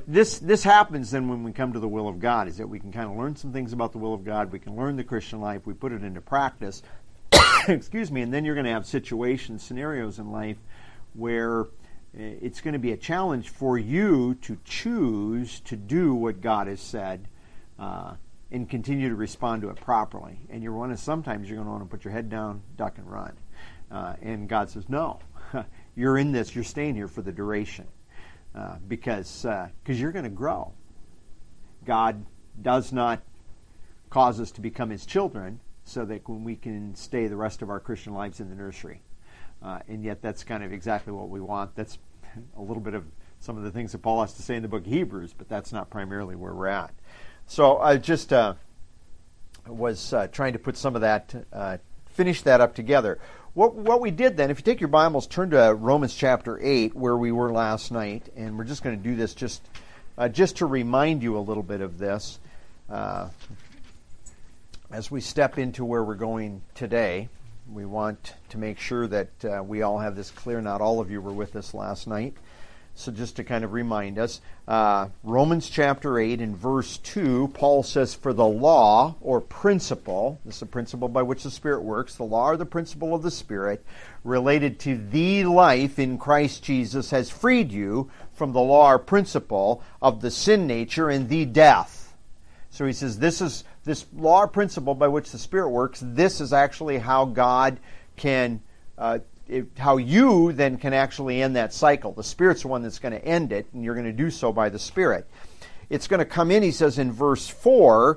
this happens then when we come to the will of God, is that we can kind of learn some things about the will of God. We can learn the Christian life. We put it into practice. Excuse me. And then you're going to have situations, scenarios in life where it's going to be a challenge for you to choose to do what God has said and continue to respond to it properly. And sometimes you're going to want to put your head down, duck, and run. And God says, no, you're in this. You're staying here for the duration. Because you're going to grow. God does not cause us to become His children so that we can stay the rest of our Christian lives in the nursery. And yet that's kind of exactly what we want. That's a little bit of some of the things that Paul has to say in the book of Hebrews, but that's not primarily where we're at. So I just was trying to put some of that, finish that up together. What we did then, if you take your Bibles, turn to Romans chapter 8, where we were last night, and we're just going to do this just to remind you a little bit of this as we step into where we're going today. We want to make sure that we all have this clear. Not all of you were with us last night. So just to kind of remind us, Romans chapter 8 in verse 2, Paul says, for the law or principle, this is a principle by which the Spirit works, the law or the principle of the Spirit, related to the life in Christ Jesus has freed you from the law or principle of the sin nature and the death. So he says this law or principle by which the Spirit works, this is actually how God can how you then can actually end that cycle. The Spirit's the one that's going to end it, and you're going to do so by the Spirit. It's going to come in, he says in verse 4,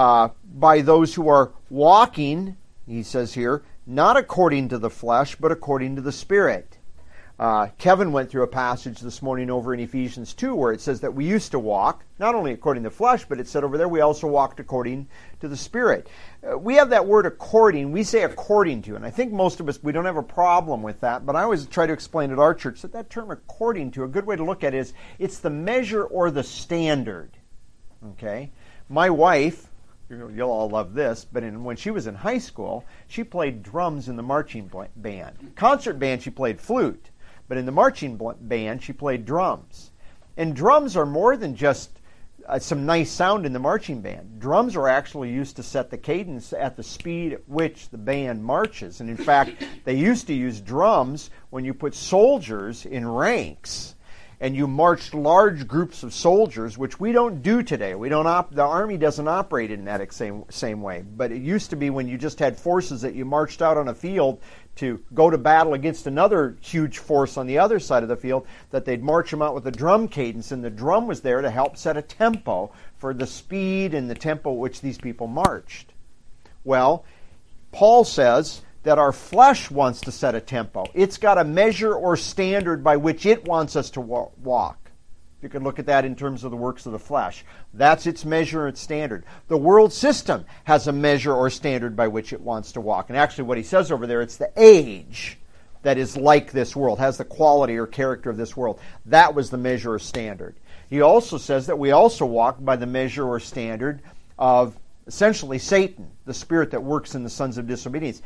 by those who are walking, he says here, not according to the flesh, but according to the Spirit. Kevin went through a passage this morning over in Ephesians 2 where it says that we used to walk, not only according to the flesh, but it said over there we also walked according to the Spirit. We have that word according, we say according to, and I think most of us, we don't have a problem with that, but I always try to explain at our church that term according to, a good way to look at it is, it's the measure or the standard. Okay? My wife, you'll all love this, but when she was in high school, she played drums in the marching band. Concert band, she played flute. But in the marching band, she played drums. And drums are more than just some nice sound in the marching band. Drums are actually used to set the cadence at the speed at which the band marches. And in fact, they used to use drums when you put soldiers in ranks and you marched large groups of soldiers, which we don't do today. The Army doesn't operate in that same way. But it used to be when you just had forces that you marched out on a field to go to battle against another huge force on the other side of the field, that they'd march them out with a drum cadence, and the drum was there to help set a tempo for the speed and the tempo at which these people marched. Well, Paul says that our flesh wants to set a tempo. It's got a measure or standard by which it wants us to walk. You can look at that in terms of the works of the flesh. That's its measure and standard. The world system has a measure or standard by which it wants to walk. And actually what he says over there, it's the age that is like this world, has the quality or character of this world. That was the measure or standard. He also says that we also walk by the measure or standard of essentially Satan, the spirit that works in the sons of disobedience.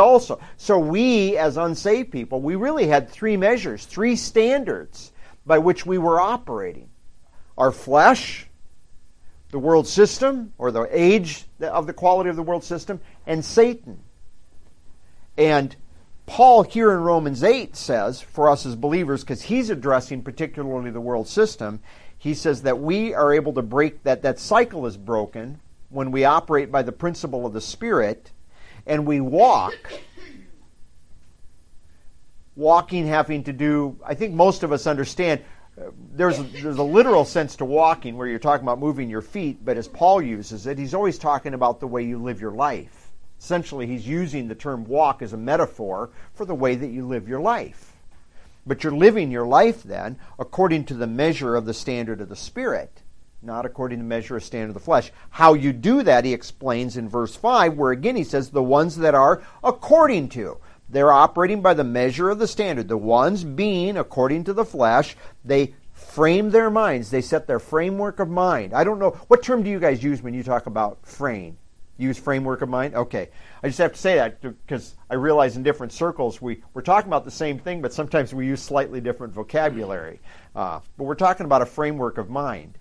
So we as unsaved people, we really had three measures, three standards by which we were operating. Our flesh, the world system, or the age of the quality of the world system, and Satan. And Paul here in Romans 8 says, for us as believers, because he's addressing particularly the world system, he says that we are able to break, that cycle is broken when we operate by the principle of the Spirit, and we walking having to do, I think most of us understand, there's a literal sense to walking where you're talking about moving your feet, but as Paul uses it, he's always talking about the way you live your life. Essentially, he's using the term walk as a metaphor for the way that you live your life. But you're living your life then according to the measure of the standard of the Spirit, not according to the measure or standard of the flesh. How you do that, he explains in verse 5, where again he says, the ones that are according to. They're operating by the measure of the standard. The ones being according to the flesh, they frame their minds. They set their framework of mind. I don't know, what term do you guys use when you talk about frame? Use framework of mind? Okay. I just have to say that because I realize in different circles we're talking about the same thing, but sometimes we use slightly different vocabulary. But we're talking about a framework of mind.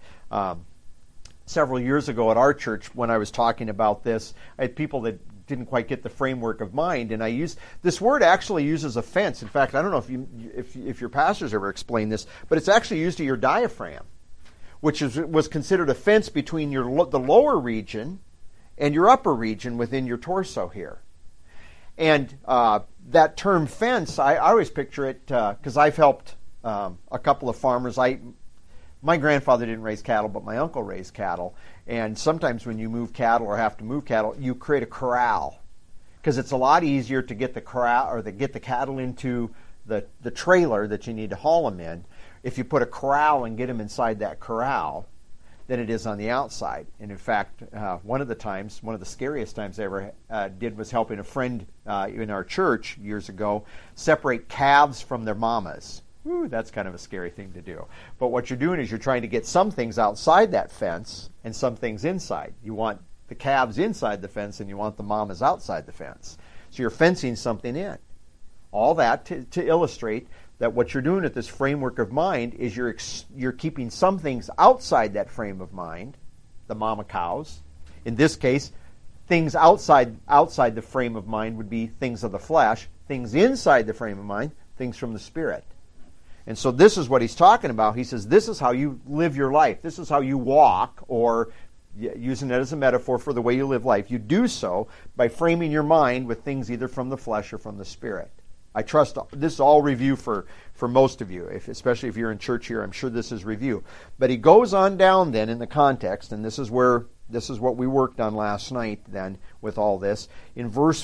Several years ago at our church, when I was talking about this, I had people that didn't quite get the framework of mind, and I used this word actually uses a fence. In fact, I don't know if your pastors ever explained this, but it's actually used to your diaphragm, which was considered a fence between the lower region and your upper region within your torso here. And that term fence, I always picture it because I've helped a couple of farmers. My grandfather didn't raise cattle, but my uncle raised cattle. And sometimes when you move cattle or have to move cattle, you create a corral because it's a lot easier to get the corral or to get the cattle into the trailer that you need to haul them in if you put a corral and get them inside that corral than it is on the outside. And in fact, one of the scariest times I ever did was helping a friend in our church years ago separate calves from their mamas. Woo, that's kind of a scary thing to do. But what you're doing is you're trying to get some things outside that fence and some things inside. You want the calves inside the fence and you want the mamas outside the fence. So you're fencing something in. All that to illustrate that what you're doing at this framework of mind is you're keeping some things outside that frame of mind, the mama cows. In this case, things outside the frame of mind would be things of the flesh. Things inside the frame of mind, things from the Spirit. And so this is what he's talking about. He says this is how you live your life. This is how you walk, or using it as a metaphor for the way you live life. You do so by framing your mind with things either from the flesh or from the Spirit. I trust this is all review for most of you, especially if you're in church here. I'm sure this is review. But he goes on down then in the context, and this is what we worked on last night then with all this. In verse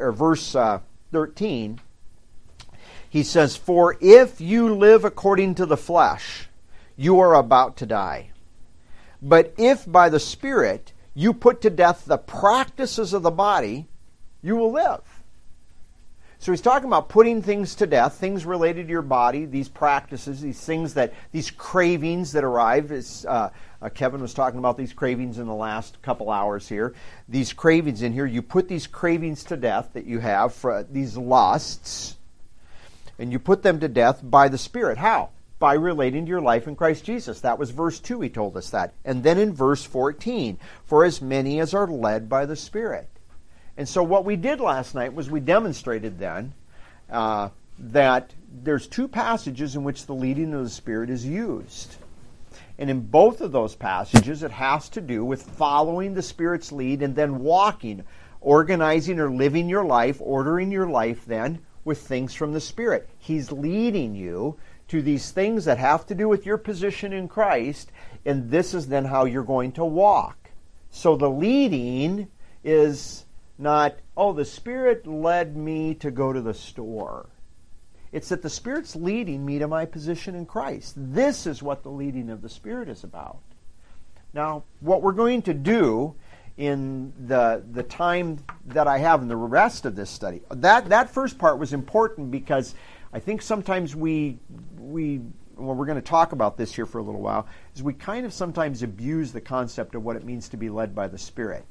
13, he says, "For if you live according to the flesh, you are about to die. But if by the Spirit you put to death the practices of the body, you will live." So he's talking about putting things to death, things related to your body, these practices, these cravings that arrive. Kevin was talking about these cravings in the last couple hours here. These cravings in here, you put these cravings to death that you have, for these lusts, and you put them to death by the Spirit. How? By relating to your life in Christ Jesus. That was verse 2, he told us that. And then in verse 14, "For as many as are led by the Spirit." And so what we did last night was we demonstrated then that there's two passages in which the leading of the Spirit is used. And in both of those passages, it has to do with following the Spirit's lead and then walking, organizing or living your life, ordering your life then with things from the Spirit. He's leading you to these things that have to do with your position in Christ, and this is then how you're going to walk. So the leading is not, the Spirit led me to go to the store. It's that the Spirit's leading me to my position in Christ. This is what the leading of the Spirit is about. Now, what we're going to do in the time that I have in the rest of this study, that first part was important because I think sometimes we're going to talk about this here for a little while, is we kind of sometimes abuse the concept of what it means to be led by the Spirit.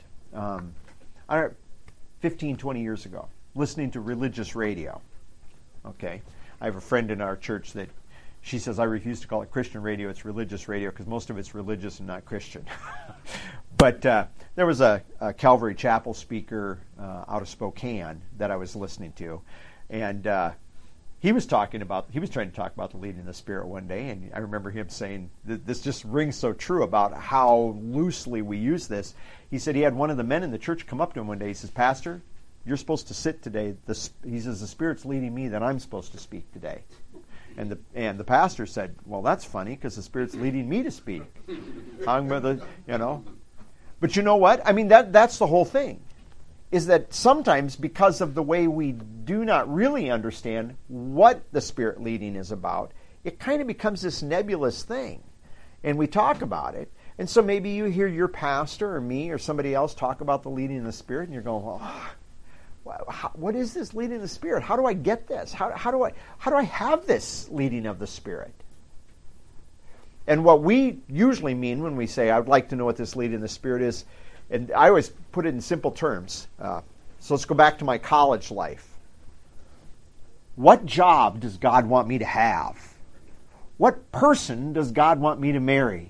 15, 20 years ago, listening to religious radio. Okay, I have a friend in our church that she says, I refuse to call it Christian radio, it's religious radio, because most of it's religious and not Christian. But there was a Calvary Chapel speaker out of Spokane that I was listening to, and he was trying to talk about the leading of the Spirit one day, and I remember him saying, this just rings so true about how loosely we use this. He said he had one of the men in the church come up to him one day. He says, "Pastor, you're supposed to sit today. He says, the Spirit's leading me, then I'm supposed to speak today." And the pastor said, "Well, that's funny because the Spirit's leading me to speak." But you know what? I mean, that's the whole thing. Is that sometimes because of the way we do not really understand what the Spirit leading is about, it kind of becomes this nebulous thing. And we talk about it. And so maybe you hear your pastor or me or somebody else talk about the leading of the Spirit, and you're going, what is this leading of the Spirit? How do I get this? How do I have this leading of the Spirit? And what we usually mean when we say, I'd like to know what this leading of the Spirit is, And I always put it in simple terms. So let's go back to my college life. What job does God want me to have? What person does God want me to marry?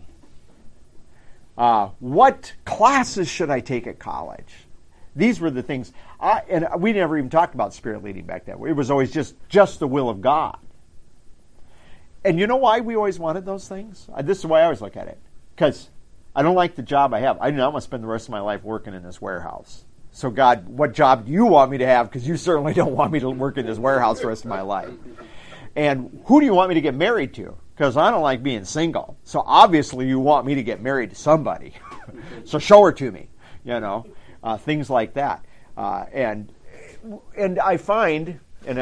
What classes should I take at college? These were the things. And we never even talked about spirit leading back then. It was always just the will of God. And you know why we always wanted those things? This is the way I always look at it. Because I don't like the job I have. I do not want to spend the rest of my life working in this warehouse. So God, what job do you want me to have? Because you certainly don't want me to work in this warehouse the rest of my life. And who do you want me to get married to? Because I don't like being single. So obviously you want me to get married to somebody. So show her to me. Things like that. And I find,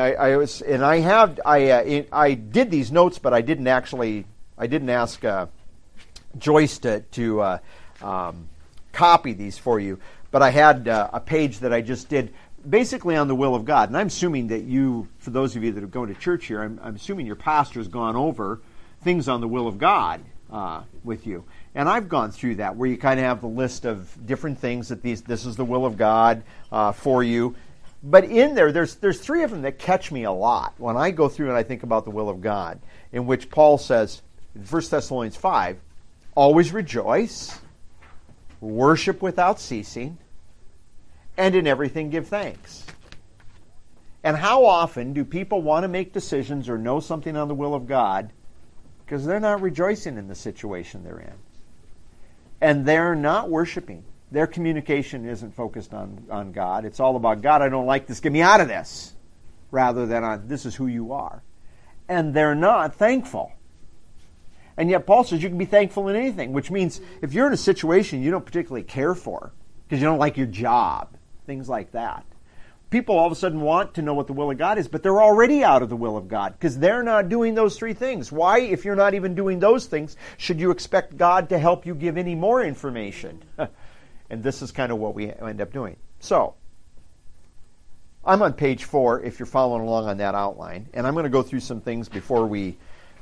I did these notes, but I didn't ask Joyce to copy these for you. But I had a page that I just did basically on the will of God. And I'm assuming that you, for those of you that are going to church here, I'm assuming your pastor's gone over things on the will of God with you. And I've gone through that, where you kind of have the list of different things that this is the will of God for you. But in there's three of them that catch me a lot when I go through and I think about the will of God, in which Paul says, in 1 Thessalonians 5, always rejoice, worship without ceasing, and in everything give thanks. And how often do people want to make decisions or know something on the will of God because they're not rejoicing in the situation they're in? And they're not worshiping. Their communication isn't focused on God. It's all about, God, I don't like this, get me out of this, rather than on, this is who you are. And they're not thankful. And yet Paul says you can be thankful in anything, which means if you're in a situation you don't particularly care for, because you don't like your job, things like that. People all of a sudden want to know what the will of God is, but they're already out of the will of God because they're not doing those three things. Why, if you're not even doing those things, should you expect God to help you give any more information? And this is kind of what we end up doing. So, I'm on page 4 if you're following along on that outline, and I'm going to go through some things before we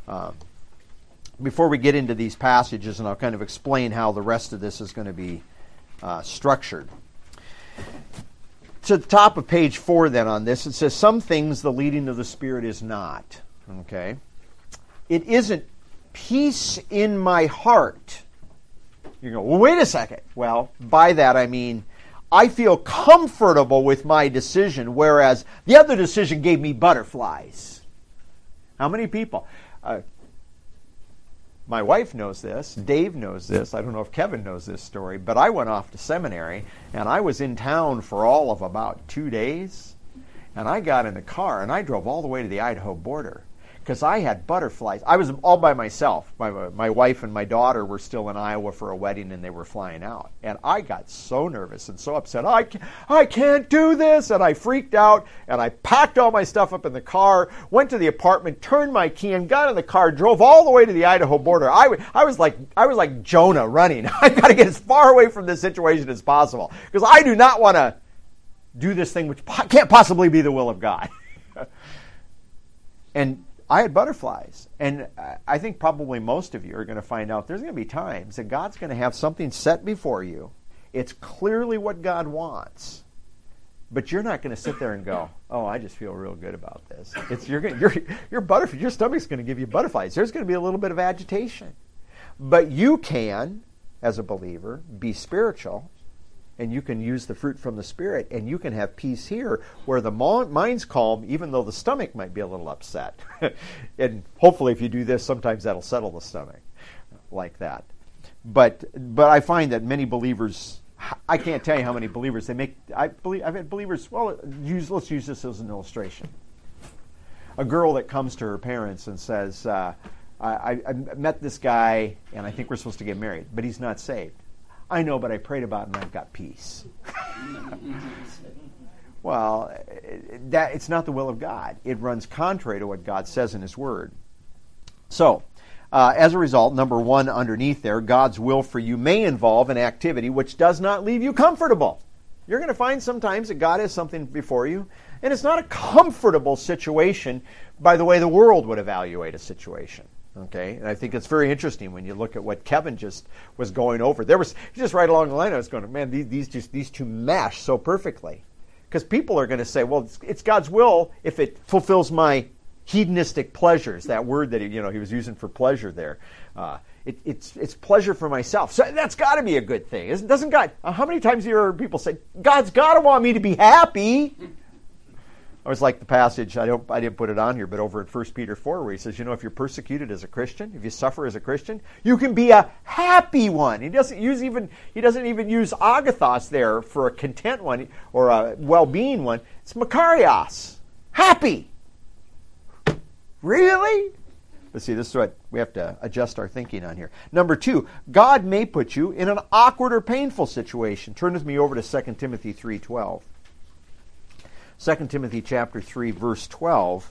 get into these passages, and I'll kind of explain how the rest of this is going to be structured. To the top of page 4 then on this, it says, some things the leading of the Spirit is not. Okay? It isn't peace in my heart. You go, well, wait a second. Well, by that I mean, I feel comfortable with my decision, whereas the other decision gave me butterflies. How many people? My wife knows this. Dave knows this. I don't know if Kevin knows this story, but I went off to seminary, and I was in town for all of about 2 days, and I got in the car, and I drove all the way to the Idaho border because I had butterflies. I was all by myself. My wife and my daughter were still in Iowa for a wedding, and they were flying out. And I got so nervous and so upset. I can't do this. And I freaked out, and I packed all my stuff up in the car, went to the apartment, turned my key in, got in the car, drove all the way to the Idaho border. I was like Jonah running. I've got to get as far away from this situation as possible because I do not want to do this thing which can't possibly be the will of God. And I had butterflies, and I think probably most of you are going to find out there's going to be times that God's going to have something set before you. It's clearly what God wants, but you're not going to sit there and go, "Oh, I just feel real good about this." Your stomach's going to give you butterflies. There's going to be a little bit of agitation, but you can, as a believer, be spiritual. And you can use the fruit from the Spirit, and you can have peace here where the mind's calm, even though the stomach might be a little upset. And hopefully if you do this, sometimes that'll settle the stomach like that. But I find that many believers, I can't tell you how many believers I've had believers, let's use this as an illustration. A girl that comes to her parents and says, I met this guy, and I think we're supposed to get married, but he's not saved. I know, but I prayed about it and I've got peace. Well, it's not the will of God. It runs contrary to what God says in His Word. So, as a result, number 1 underneath there, God's will for you may involve an activity which does not leave you comfortable. You're going to find sometimes that God has something before you, and it's not a comfortable situation by the way the world would evaluate a situation. Okay, and I think it's very interesting when you look at what Kevin just was going over. He's just right along the line. I was going, man, these two mesh so perfectly, because people are going to say, well, it's God's will if it fulfills my hedonistic pleasures. That word that he was using for pleasure there. It's pleasure for myself. So that's got to be a good thing. Doesn't God? How many times do you hear people say, God's got to want me to be happy? I was like the passage, I didn't put it on here, but over in 1 Peter 4 where he says, if you're persecuted as a Christian, if you suffer as a Christian, you can be a happy one. He doesn't even use agathos there for a content one or a well-being one. It's makarios, happy. Really? But see, this is what we have to adjust our thinking on here. Number 2, God may put you in an awkward or painful situation. Turn with me over to 2 Timothy 3:12. 2 Timothy chapter 3, verse 12.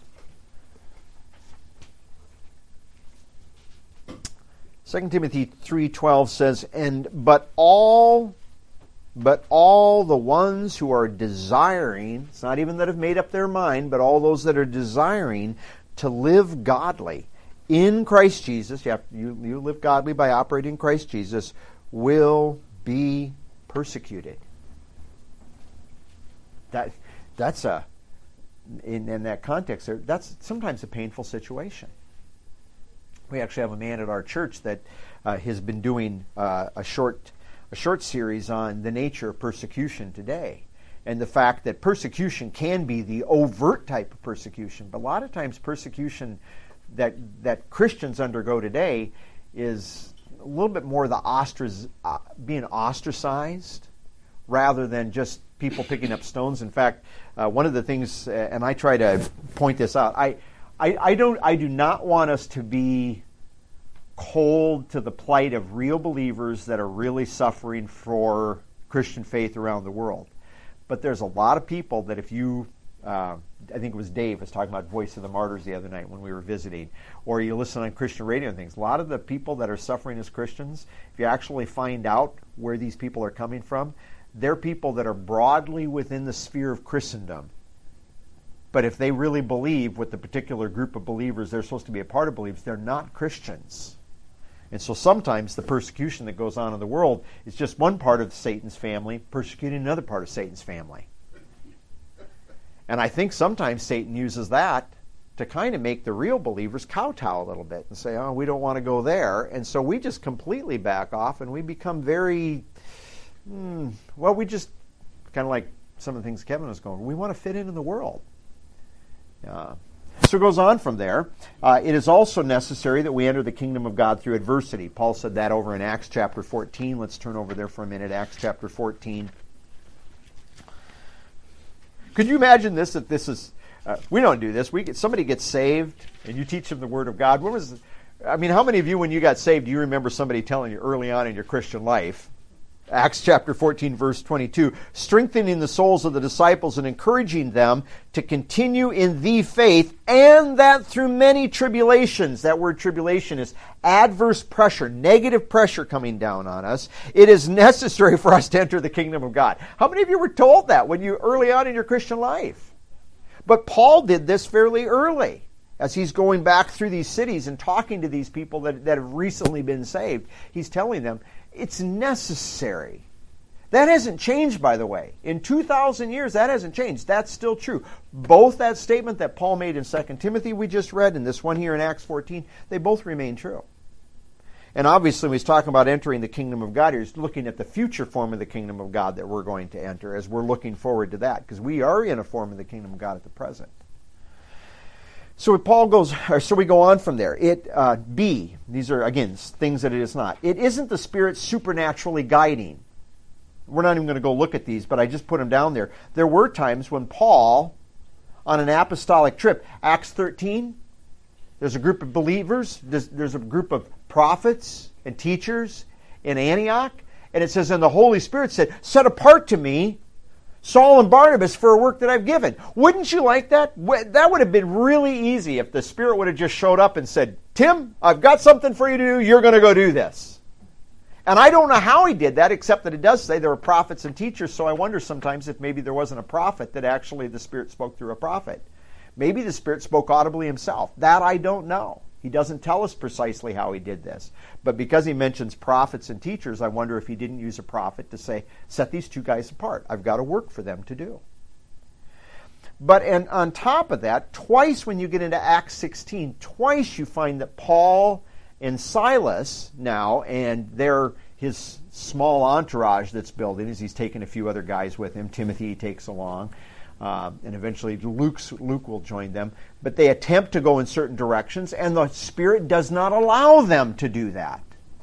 2 Timothy 3:12 says, but all the ones who are desiring, it's not even that have made up their mind, but all those that are desiring to live godly in Christ Jesus, you live godly by operating in Christ Jesus, will be persecuted. That's in that context, that's sometimes a painful situation. We actually have a man at our church that has been doing a short series on the nature of persecution today, and the fact that persecution can be the overt type of persecution, but a lot of times persecution that Christians undergo today is a little bit more being ostracized rather than just people picking up stones. In fact, one of the things, and I try to point this out, I do not want us to be cold to the plight of real believers that are really suffering for Christian faith around the world. But there's a lot of people that if you, I think it was Dave was talking about Voice of the Martyrs the other night when we were visiting, or you listen on Christian radio and things, a lot of the people that are suffering as Christians, if you actually find out where these people are coming from, they're people that are broadly within the sphere of Christendom. But if they really believe with the particular group of believers they're supposed to be a part of believers, they're not Christians. And so sometimes the persecution that goes on in the world is just one part of Satan's family persecuting another part of Satan's family. And I think sometimes Satan uses that to kind of make the real believers kowtow a little bit and say, oh, we don't want to go there. And so we just completely back off and we become very... we just, kind of like some of the things Kevin was going, we want to fit in the world. So it goes on from there. It is also necessary that we enter the kingdom of God through adversity. Paul said that over in Acts chapter 14. Let's turn over there for a minute. Acts chapter 14. Could you imagine this? That this is, we don't do this. Somebody gets saved and you teach them the Word of God. How many of you, when you got saved, do you remember somebody telling you early on in your Christian life, Acts chapter 14, verse 22, strengthening the souls of the disciples and encouraging them to continue in the faith, and that through many tribulations, that word tribulation is adverse pressure, negative pressure coming down on us, it is necessary for us to enter the kingdom of God. How many of you were told that when you early on in your Christian life? But Paul did this fairly early. As he's going back through these cities and talking to these people that have recently been saved, he's telling them, it's necessary. That hasn't changed, by the way. In 2,000 years, that hasn't changed. That's still true. Both that statement that Paul made in 2 Timothy we just read and this one here in Acts 14, they both remain true. And obviously, when he's talking about entering the kingdom of God, he's looking at the future form of the kingdom of God that we're going to enter as we're looking forward to that, because we are in a form of the kingdom of God at the present. So we go on from there. B, these are, again, things that it is not. It isn't the Spirit supernaturally guiding. We're not even going to go look at these, but I just put them down there. There were times when Paul, on an apostolic trip, Acts 13, there's a group of believers, there's a group of prophets and teachers in Antioch, and it says, and the Holy Spirit said, set apart to me Saul and Barnabas for a work that I've given. Wouldn't you like that? That would have been really easy if the Spirit would have just showed up and said, Tim, I've got something for you to do. You're going to go do this. And I don't know how he did that, except that it does say there were prophets and teachers, so I wonder sometimes if maybe there wasn't a prophet that actually the Spirit spoke through a prophet. Maybe the Spirit spoke audibly himself. That I don't know. He doesn't tell us precisely how he did this. But because he mentions prophets and teachers, I wonder if he didn't use a prophet to say, set these two guys apart. I've got a work for them to do. But and on top of that, twice when you get into Acts 16, twice you find that Paul and Silas now, and his small entourage that's building, as he's taken a few other guys with him. Timothy he takes along. And eventually Luke will join them. But they attempt to go in certain directions, and the Spirit does not allow them to do that.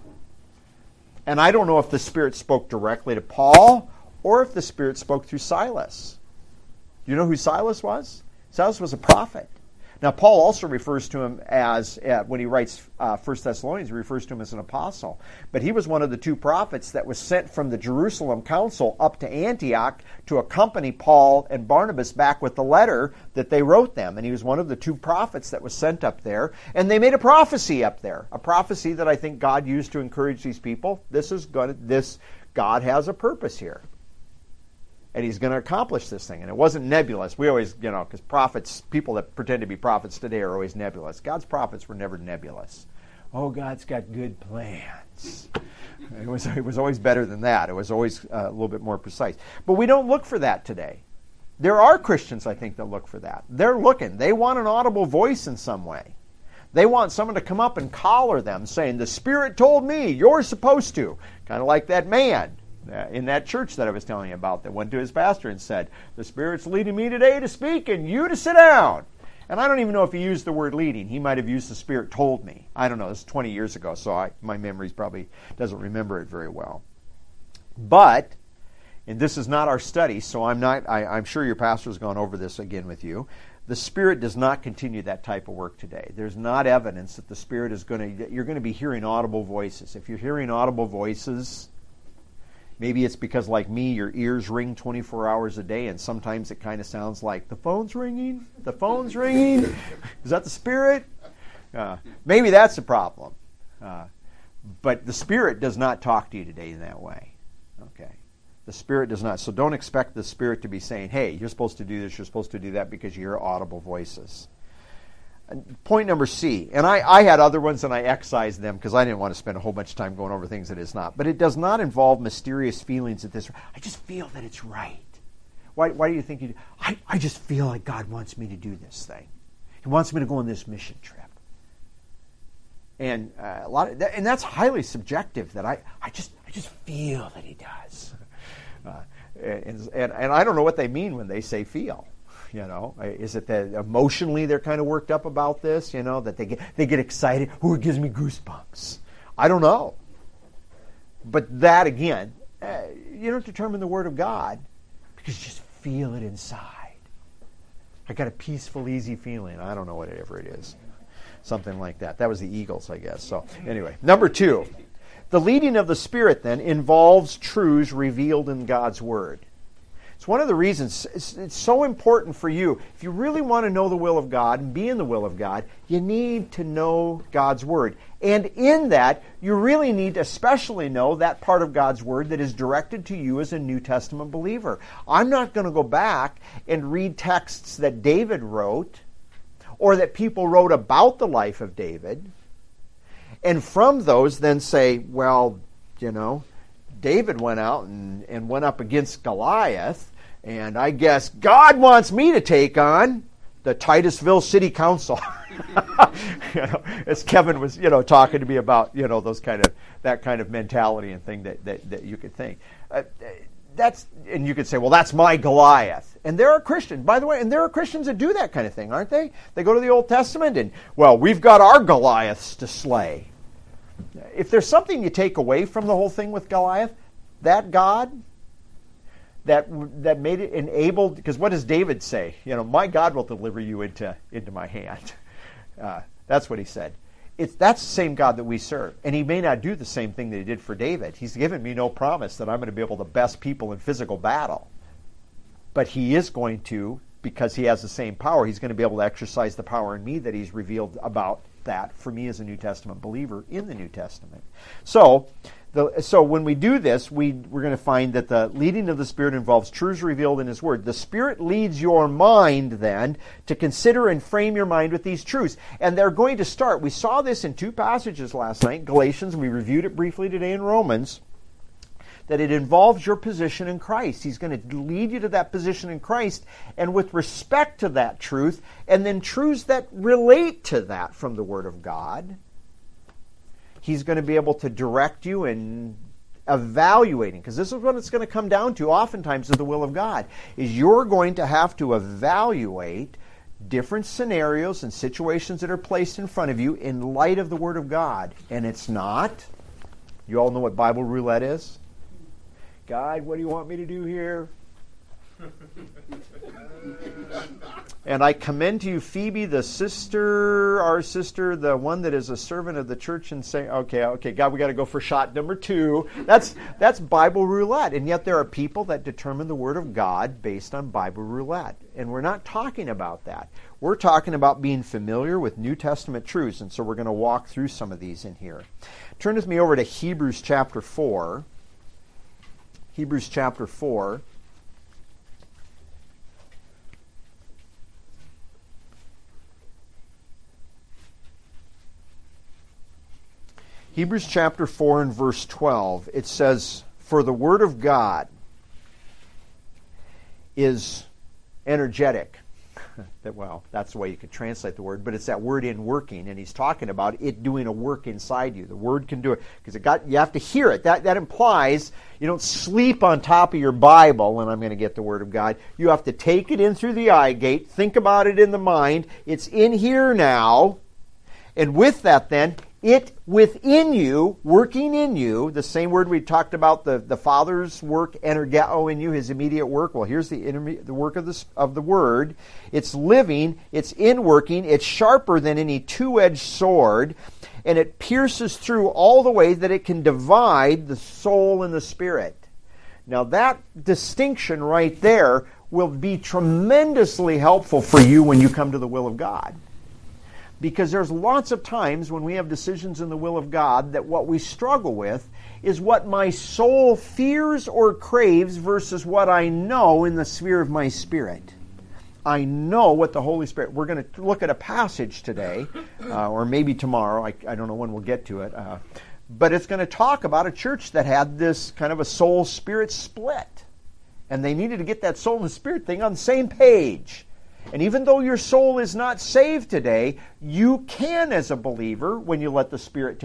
And I don't know if the Spirit spoke directly to Paul or if the Spirit spoke through Silas. Do you know who Silas was? Silas was a prophet. Now, Paul also refers to him as, when he writes 1 Thessalonians, he refers to him as an apostle. But he was one of the two prophets that was sent from the Jerusalem council up to Antioch to accompany Paul and Barnabas back with the letter that they wrote them. And he was one of the two prophets that was sent up there. And they made a prophecy up there, a prophecy that I think God used to encourage these people. God has a purpose here. And he's going to accomplish this thing. And it wasn't nebulous. We always, because prophets, people that pretend to be prophets today are always nebulous. God's prophets were never nebulous. Oh, God's got good plans. It was always better than that. It was always a little bit more precise. But we don't look for that today. There are Christians, I think, that look for that. They're looking. They want an audible voice in some way. They want someone to come up and collar them saying, the Spirit told me, you're supposed to. Kind of like that man in that church that I was telling you about that went to his pastor and said, the Spirit's leading me today to speak and you to sit down. And I don't even know if he used the word leading. He might have used the Spirit told me. I don't know. This is 20 years ago, so my memory probably doesn't remember it very well. But, and this is not our study, so I'm sure your pastor's gone over this again with you. The Spirit does not continue that type of work today. There's not evidence that the Spirit you're going to be hearing audible voices. If you're hearing audible voices, maybe it's because, like me, your ears ring 24 hours a day, and sometimes it kind of sounds like, the phone's ringing, the phone's ringing. Is that the Spirit? Maybe that's the problem. But the Spirit does not talk to you today in that way. Okay. The Spirit does not. So don't expect the Spirit to be saying, hey, you're supposed to do this, you're supposed to do that, because you hear audible voices. Point number C, and I had other ones and I excised them because I didn't want to spend a whole bunch of time going over things that it's not. But it does not involve mysterious feelings at this. I just feel that it's right. Why do you think you do? I just feel like God wants me to do this thing. He wants me to go on this mission trip. And and that's highly subjective. That I just feel that He does. And I don't know what they mean when they say feel. Is it that emotionally they're kind of worked up about this? That they get excited. It gives me goosebumps. I don't know. But that again, you don't determine the Word of God because you just feel it inside. I got a peaceful, easy feeling. I don't know whatever it is. Something like that. That was the Eagles, I guess. So anyway, number 2. The leading of the Spirit then involves truths revealed in God's Word. It's one of the reasons it's so important for you. If you really want to know the will of God and be in the will of God, you need to know God's Word. And in that, you really need to especially know that part of God's Word that is directed to you as a New Testament believer. I'm not going to go back and read texts that David wrote or that people wrote about the life of David, and from those then say, well, David went out and went up against Goliath, and I guess God wants me to take on the Titusville City Council. As Kevin was, talking to me about, that kind of mentality and thing that you could think. And you could say, well, that's my Goliath. And there are Christians, by the way, that do that kind of thing, aren't they? They go to the Old Testament and, well, we've got our Goliaths to slay. If there's something you take away from the whole thing with Goliath, that God that made it enabled, because what does David say? My God will deliver you into my hand. That's what he said. That's the same God that we serve. And He may not do the same thing that He did for David. He's given me no promise that I'm going to be able to best people in physical battle. But He is going to, because He has the same power, He's going to be able to exercise the power in me that He's revealed about that for me as a New Testament believer in the New Testament. So, So when we do this, we're going to find that the leading of the Spirit involves truths revealed in His Word. The Spirit leads your mind then to consider and frame your mind with these truths. And they're going to start. We saw this in two passages last night, Galatians, and we reviewed it briefly today in Romans, that it involves your position in Christ. He's going to lead you to that position in Christ, and with respect to that truth, and then truths that relate to that from the Word of God, He's going to be able to direct you in evaluating, because this is what it's going to come down to oftentimes is the will of God, is you're going to have to evaluate different scenarios and situations that are placed in front of you in light of the Word of God. And it's not, you all know what Bible roulette is? God, what do you want me to do here? And I commend to you Phoebe, our sister, the one that is a servant of the church, and say, okay, God, we got to go for shot number 2. That's Bible roulette. And yet there are people that determine the Word of God based on Bible roulette. And we're not talking about that. We're talking about being familiar with New Testament truths. And so we're going to walk through some of these in here. Turn with me over to Hebrews chapter 4. Hebrews chapter 4. Hebrews chapter 4 and verse 12, it says, "For the Word of God is energetic." Well, that's the way you could translate the word, but it's that word "in working," and he's talking about it doing a work inside you. The Word can do it, because you have to hear it. That implies you don't sleep on top of your Bible, and I'm going to get the Word of God. You have to take it in through the eye gate, think about it in the mind. It's in here now, and with that then, it within you, working in you, the same word we talked about, the Father's work, energeo in you, His immediate work. Well, here's the work of the Word. It's living, it's in working, it's sharper than any two-edged sword, and it pierces through all the way that it can divide the soul and the spirit. Now that distinction right there will be tremendously helpful for you when you come to the will of God. Because there's lots of times when we have decisions in the will of God that what we struggle with is what my soul fears or craves versus what I know in the sphere of my spirit. I know what the Holy Spirit... We're going to look at a passage today, or maybe tomorrow. I don't know when we'll get to it. But it's going to talk about a church that had this kind of a soul-spirit split. And they needed to get that soul and the spirit thing on the same page. And even though your soul is not saved today, you can, as a believer, when you let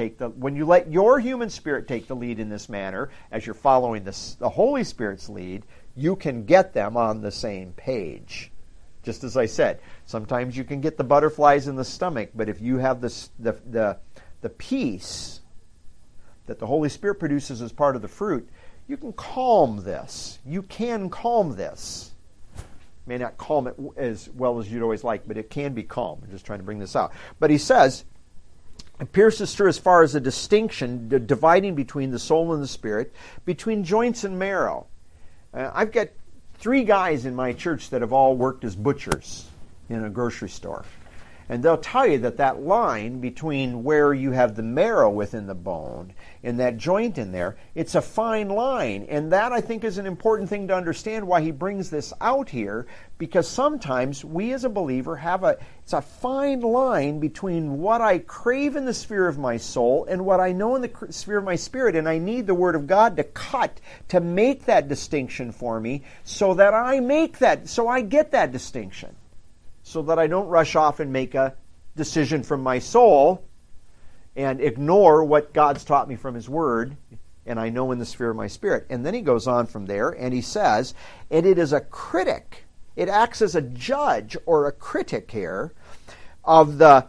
your human spirit take the lead in this manner, as you're following the Holy Spirit's lead, you can get them on the same page. Just as I said, sometimes you can get the butterflies in the stomach, but if you have the peace that the Holy Spirit produces as part of the fruit, you can calm this. You can calm this. May not calm it as well as you'd always like, but it can be calm. I'm just trying to bring this out. But he says, it pierces through as far as a distinction, the dividing between the soul and the spirit, between joints and marrow. I've got 3 guys in my church that have all worked as butchers in a grocery store. And they'll tell you that line between where you have the marrow within the bone and that joint in there, it's a fine line. And that, I think, is an important thing to understand why he brings this out here, because sometimes we as a believer it's a fine line between what I crave in the sphere of my soul and what I know in the sphere of my spirit. And I need the Word of God to make that distinction for me so that I get that distinction. So that I don't rush off and make a decision from my soul and ignore what God's taught me from His Word, and I know in the sphere of my spirit. And then he goes on from there, and he says, and it is a critic. It acts as a judge or a critic here of the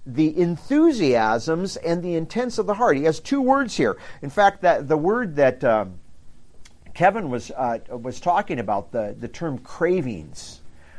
enthusiasms and the intents of the heart. He has 2 words here. In fact, that the word that Kevin was talking about, the term cravings,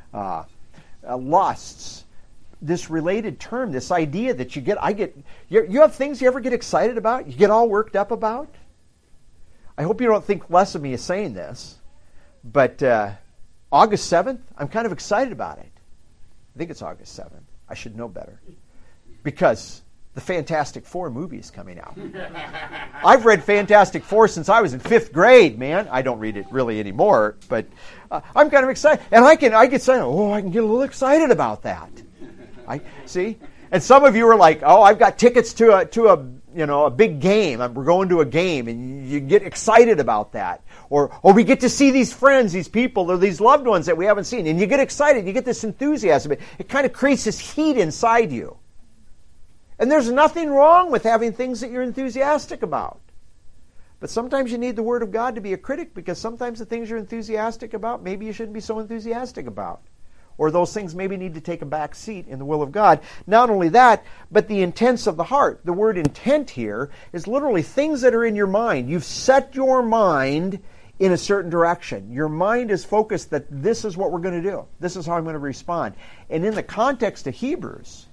lusts, this related term, this idea that you have things you ever get excited about, you get all worked up about. I hope you don't think less of me as saying this, but August 7th, I'm kind of excited about it. I think it's August 7th. I should know better. Because the Fantastic Four movie is coming out. I've read Fantastic Four since I was in 5th grade, man. I don't read it really anymore, but I'm kind of excited. And I get excited. Oh, I can get a little excited about that. See? And some of you are like, oh, I've got tickets to a big game. We're going to a game, and you get excited about that. Or we get to see these friends, these people, or these loved ones that we haven't seen, and you get excited. You get this enthusiasm. It kind of creates this heat inside you. And there's nothing wrong with having things that you're enthusiastic about. But sometimes you need the Word of God to be a critic, because sometimes the things you're enthusiastic about, maybe you shouldn't be so enthusiastic about. Or those things maybe need to take a back seat in the will of God. Not only that, but the intents of the heart. The word intent here is literally things that are in your mind. You've set your mind in a certain direction. Your mind is focused that this is what we're going to do. This is how I'm going to respond. And in the context of Hebrews,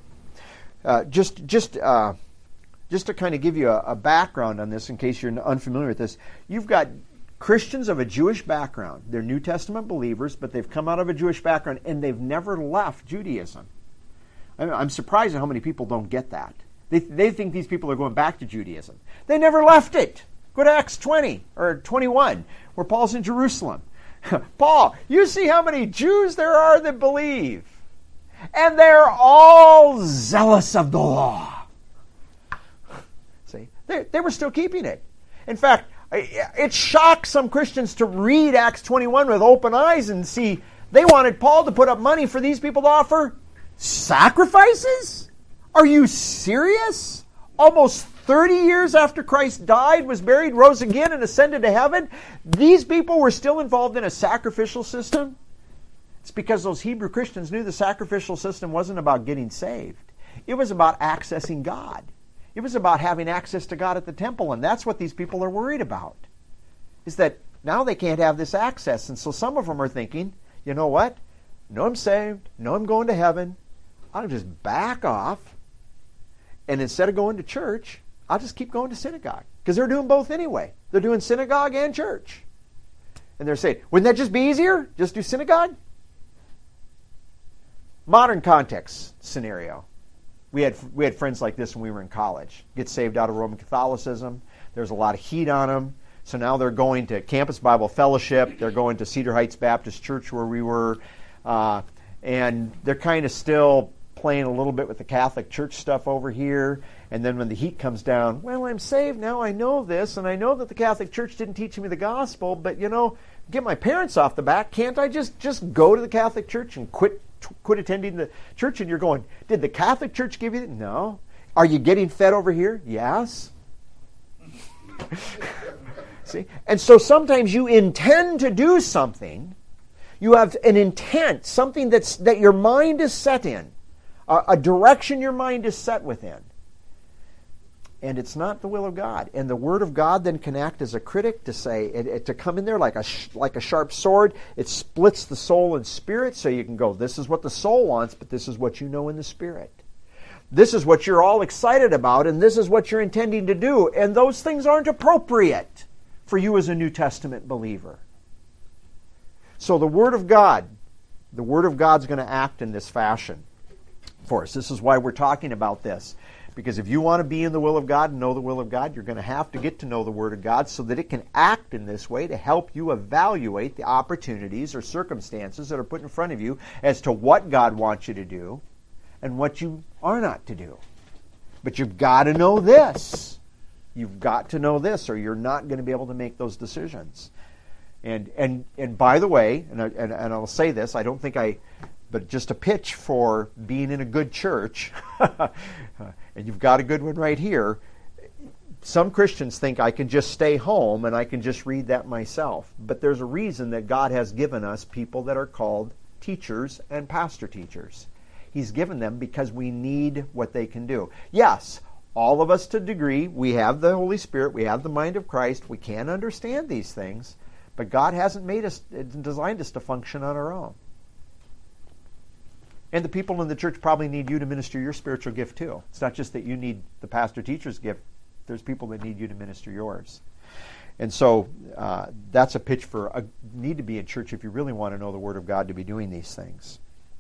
just to kind of give you a background on this in case you're unfamiliar with this, you've got Christians of a Jewish background. They're New Testament believers, but they've come out of a Jewish background and they've never left Judaism. I'm surprised at how many people don't get that. They think these people are going back to Judaism. They never left it. Go to Acts 20 or 21 where Paul's in Jerusalem. Paul, you see how many Jews there are that believe. And they're all zealous of the law. See, they were still keeping it. In fact, it shocked some Christians to read Acts 21 with open eyes and see they wanted Paul to put up money for these people to offer sacrifices? Are you serious? Almost 30 years after Christ died, was buried, rose again, and ascended to heaven, these people were still involved in a sacrificial system? It's because those Hebrew Christians knew the sacrificial system wasn't about getting saved. It was about accessing God. It was about having access to God at the temple, and that's what these people are worried about, is that now they can't have this access. And so some of them are thinking, you know what? No, I'm saved. No, I'm going to heaven. I'll just back off, and instead of going to church, I'll just keep going to synagogue, because they're doing both anyway. They're doing synagogue and church. And they're saying, wouldn't that just be easier? Just do synagogue? Modern context scenario. We had friends like this when we were in college. Get saved out of Roman Catholicism. There's a lot of heat on them. So now they're going to Campus Bible Fellowship. They're going to Cedar Heights Baptist Church where we were. And they're kind of still playing a little bit with the Catholic Church stuff over here. And then when the heat comes down, well, I'm saved now. I know this. And I know that the Catholic Church didn't teach me the gospel. But, get my parents off the back. Can't I just go to the Catholic Church and quit attending the church? And you're going, did the Catholic Church give you that? No. Are you getting fed over here? Yes. See? And so sometimes you intend to do something. You have an intent, something that your mind is set in, a direction your mind is set within. And it's not the will of God. And the Word of God then can act as a critic to say, to come in there like a sharp sword. It splits the soul and spirit, so you can go, this is what the soul wants, but this is what you know in the spirit. This is what you're all excited about, and this is what you're intending to do. And those things aren't appropriate for you as a New Testament believer. So the Word of God's going to act in this fashion for us. This is why we're talking about this. Because if you want to be in the will of God and know the will of God, you're going to have to get to know the Word of God so that it can act in this way to help you evaluate the opportunities or circumstances that are put in front of you as to what God wants you to do and what you are not to do. But you've got to know this. You've got to know this, or you're not going to be able to make those decisions. And by the way, and I'll say this, but just a pitch for being in a good church, and you've got a good one right here. Some Christians think I can just stay home and I can just read that myself. But there's a reason that God has given us people that are called teachers and pastor teachers. He's given them because we need what they can do. Yes, all of us to a degree, we have the Holy Spirit, we have the mind of Christ, we can understand these things, but God hasn't designed us to function on our own. And the people in the church probably need you to minister your spiritual gift too. It's not just that you need the pastor-teacher's gift. There's people that need you to minister yours. And so that's a pitch for need to be in church if you really want to know the Word of God to be doing these things.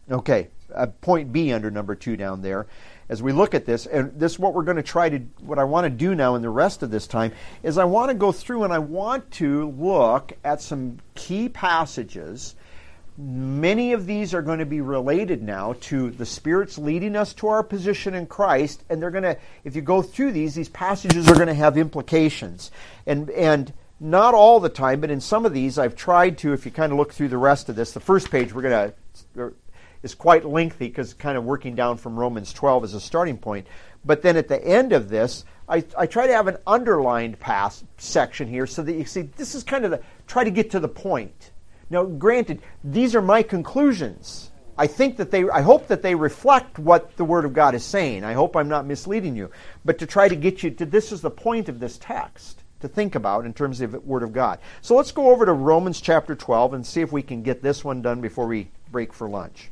Okay, point B under number 2 down there. As we look at this, and this is what we're going to try to, what I want to do now in the rest of this time, is I want to go through and I want to look at some key passages. Many of these are going to be related now to the Spirit's leading us to our position in Christ, and they're going to, if you go through these passages are going to have implications. And not all the time, but in some of these I've tried to, if you kind of look through the rest of this, the first page is quite lengthy because kind of working down from Romans 12 as a starting point. But then at the end of this, I try to have an underlined section here so that you see this is kind of try to get to the point. Now, granted, these are my conclusions. I hope that they reflect what the Word of God is saying. I hope I'm not misleading you. But to try to get you to, this is the point of this text to think about in terms of the Word of God. So let's go over to Romans chapter 12 and see if we can get this one done before we break for lunch.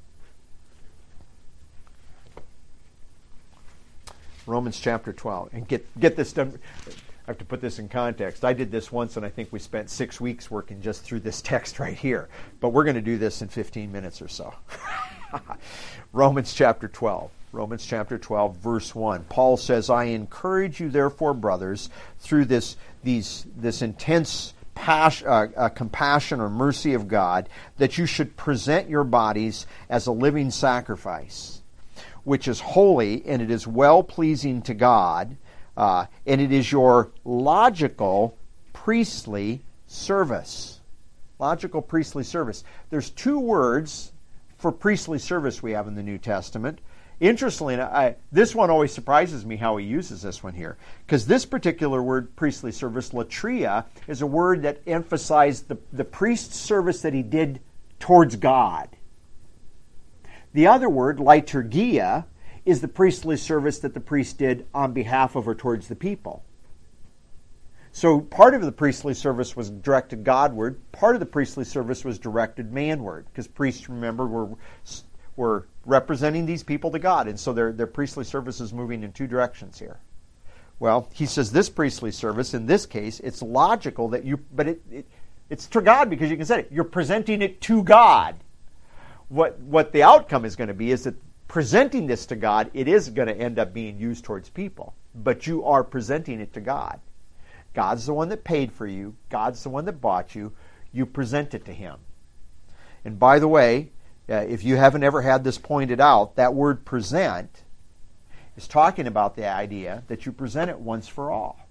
Romans chapter 12. And get this done. I have to put this in context. I did this once, and I think we spent 6 weeks working just through this text right here. But we're going to do this in 15 minutes or so. Romans chapter 12. Romans chapter 12, verse 1. Paul says, I encourage you, therefore, brothers, through this intense compassion or mercy of God, that you should present your bodies as a living sacrifice, which is holy, and it is well-pleasing to God, and it is your logical priestly service. Logical priestly service. There's 2 words for priestly service we have in the New Testament. Interestingly, this one always surprises me how he uses this one here. Because this particular word, priestly service, latria, is a word that emphasized the priest's service that he did towards God. The other word, liturgia, is the priestly service that the priest did on behalf of or towards the people. So part of the priestly service was directed Godward, part of the priestly service was directed manward, because priests, remember, were representing these people to God, and so their priestly service is moving in 2 directions here. Well, he says this priestly service, in this case, it's logical that it's to God because you can say it. You're presenting it to God. What the outcome is going to be is that presenting this to God, it is going to end up being used towards people. But you are presenting it to God. God's the one that paid for you. God's the one that bought you. You present it to Him. And by the way, if you haven't ever had this pointed out, that word present is talking about the idea that you present it once for all.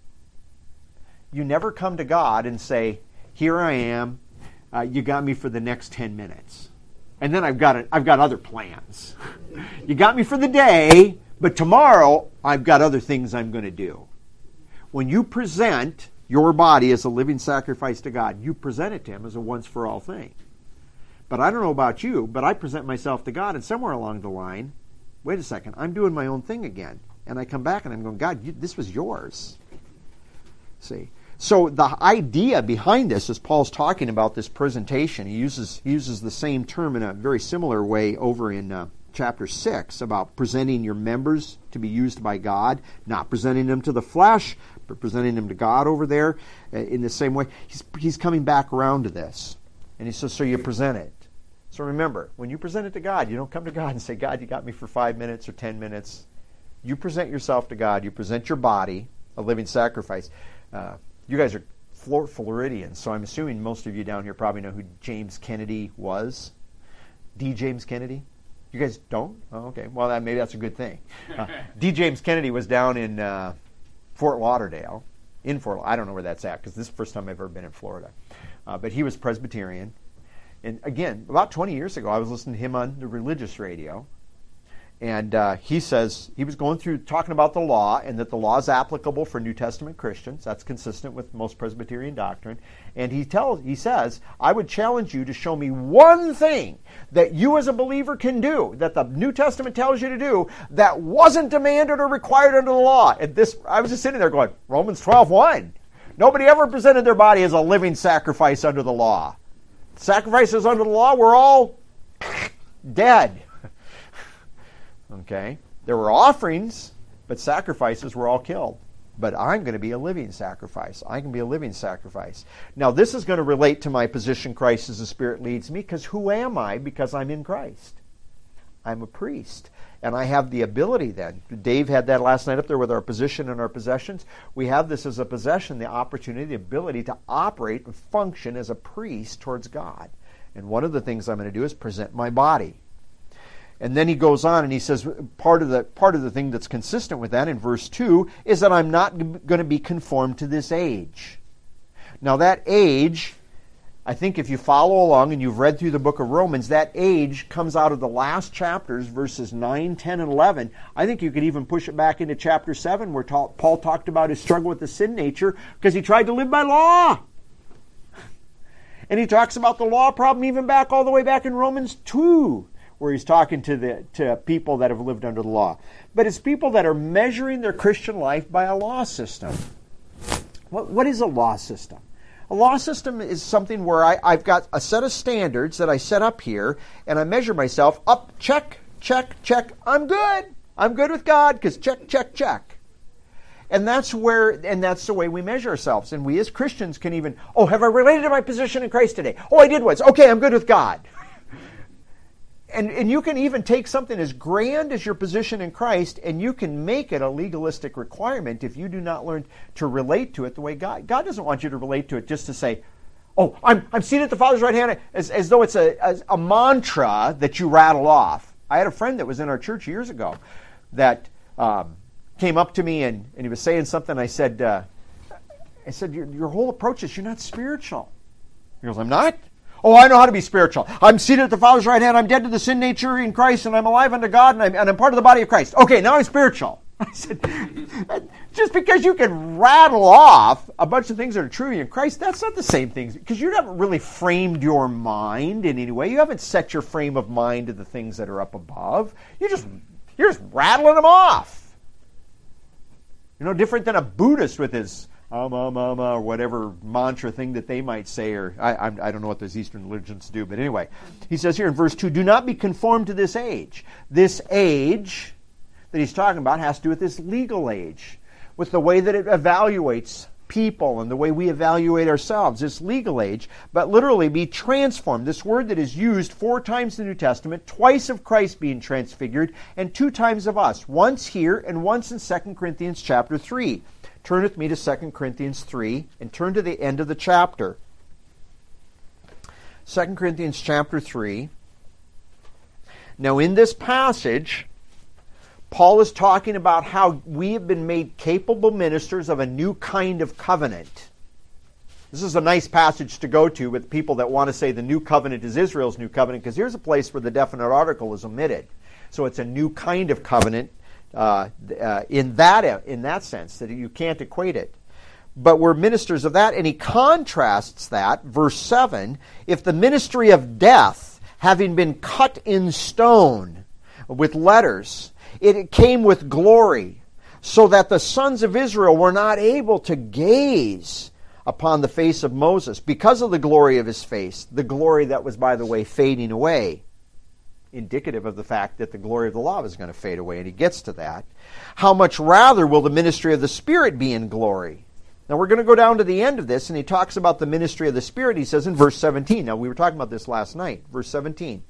You never come to God and say, here I am, you got me for the next 10 minutes. And then I've got other plans. You got me for the day, but tomorrow I've got other things I'm going to do. When you present your body as a living sacrifice to God, you present it to Him as a once-for-all thing. But I don't know about you, but I present myself to God, and somewhere along the line, wait a second, I'm doing my own thing again. And I come back and I'm going, God, this was yours. See? So the idea behind this, as Paul's talking about this presentation, he uses the same term in a very similar way over in chapter 6 about presenting your members to be used by God, not presenting them to the flesh, but presenting them to God over there in the same way. He's coming back around to this. And he says, so you present it. So remember, when you present it to God, you don't come to God and say, God, you got me for 5 minutes or 10 minutes. You present yourself to God. You present your body, a living sacrifice. You guys are Floridians, so I'm assuming most of you down here probably know who James Kennedy was. D. James Kennedy? You guys don't? Oh, okay. Well, maybe that's a good thing. D. James Kennedy was down in Fort Lauderdale. I don't know where that's at because this is the first time I've ever been in Florida. But he was Presbyterian. And again, about 20 years ago, I was listening to him on the religious radio. And he says, he was going through talking about the law and that the law is applicable for New Testament Christians. That's consistent with most Presbyterian doctrine. And he says, I would challenge you to show me one thing that you as a believer can do, that the New Testament tells you to do, that wasn't demanded or required under the law. And I was just sitting there going, Romans 12:1. Nobody ever presented their body as a living sacrifice under the law. Sacrifices under the law were all dead. Okay? There were offerings, but sacrifices were all killed. But I'm going to be a living sacrifice. I can be a living sacrifice. Now, this is going to relate to my position Christ as the Spirit leads me, because who am I? Because I'm in Christ. I'm a priest. And I have the ability then. Dave had that last night up there with our position and our possessions. We have this as a possession, the opportunity, the ability to operate and function as a priest towards God. And one of the things I'm going to do is present my body. And then he goes on and he says part of the thing that's consistent with that in verse 2 is that I'm not going to be conformed to this age. Now that age, I think if you follow along and you've read through the book of Romans, that age comes out of the last chapters, verses 9, 10, and 11. I think you could even push it back into chapter 7 where Paul talked about his struggle with the sin nature because he tried to live by law. And he talks about the law problem even back all the way back in Romans 2. Where he's talking to people that have lived under the law. But it's people that are measuring their Christian life by a law system. What is a law system? A law system is something where I've got a set of standards that I set up here, and I measure myself up, check, check, check, I'm good. I'm good with God, because check, check, check. And that's the way we measure ourselves. And we as Christians can even, have I related to my position in Christ today? I did once. Okay, I'm good with God. And you can even take something as grand as your position in Christ, and you can make it a legalistic requirement if you do not learn to relate to it the way God doesn't want you to relate to it just to say, I'm seated at the Father's right hand, as though it's a mantra that you rattle off. I had a friend that was in our church years ago that came up to me and he was saying something. I said, your whole approach is you're not spiritual. He goes, I'm not? I know how to be spiritual. I'm seated at the Father's right hand. I'm dead to the sin nature in Christ, and I'm alive unto God, and I'm part of the body of Christ. Okay, now I'm spiritual. I said, just because you can rattle off a bunch of things that are true in Christ, that's not the same things. Because you haven't really framed your mind in any way. You haven't set your frame of mind to the things that are up above. You're just rattling them off. You're no different than a Buddhist with his or whatever mantra thing that they might say, or I don't know what those Eastern religions do, but anyway. He says here in verse 2, do not be conformed to this age. This age that he's talking about has to do with this legal age, with the way that it evaluates people and the way we evaluate ourselves, this legal age, but literally be transformed. This word that is used 4 times in the New Testament, twice of Christ being transfigured, and 2 times of us, once here and once in 2 Corinthians chapter 3. Turn with me to 2 Corinthians 3 and turn to the end of the chapter. 2 Corinthians chapter 3. Now in this passage, Paul is talking about how we have been made capable ministers of a new kind of covenant. This is a nice passage to go to with people that want to say the new covenant is Israel's new covenant, because here's a place where the definite article is omitted. So it's a new kind of covenant. In that sense, that you can't equate it. But we're ministers of that, and he contrasts that, verse 7, if the ministry of death, having been cut in stone with letters, it came with glory, so that the sons of Israel were not able to gaze upon the face of Moses because of the glory of his face, the glory that was, by the way, fading away. Indicative of the fact that the glory of the law is going to fade away, and he gets to that. How much rather will the ministry of the Spirit be in glory? Now we're going to go down to the end of this, and he talks about the ministry of the Spirit, he says in verse 17. Now we were talking about this last night, verse 17.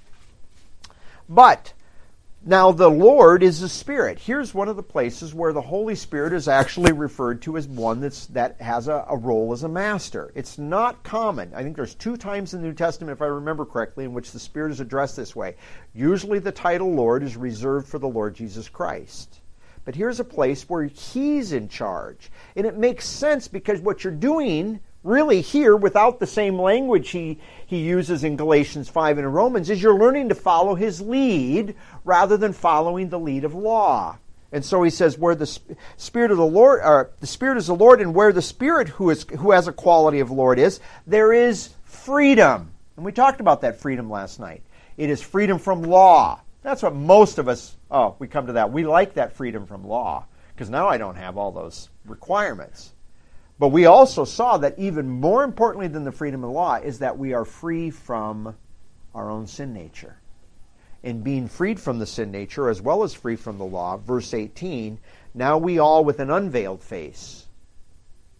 But now the Lord is the Spirit. Here's one of the places where the Holy Spirit is actually referred to as one that has a role as a master. It's not common. I think there's 2 times in the New Testament, if I remember correctly, in which the Spirit is addressed this way. Usually the title Lord is reserved for the Lord Jesus Christ. But here's a place where He's in charge. And it makes sense because what you're doing really here, without the same language he uses in Galatians 5 and in Romans, is you're learning to follow His lead rather than following the lead of law. And so he says, where the Spirit of the Lord, or the Spirit is the Lord, and where the Spirit who has a quality of Lord is, there is freedom. And we talked about that freedom last night. It is freedom from law. That's what most of us, we come to that. We like that freedom from law, because now I don't have all those requirements. But we also saw that even more importantly than the freedom of the law is that we are free from our own sin nature. And being freed from the sin nature as well as free from the law, verse 18, now we all with an unveiled face.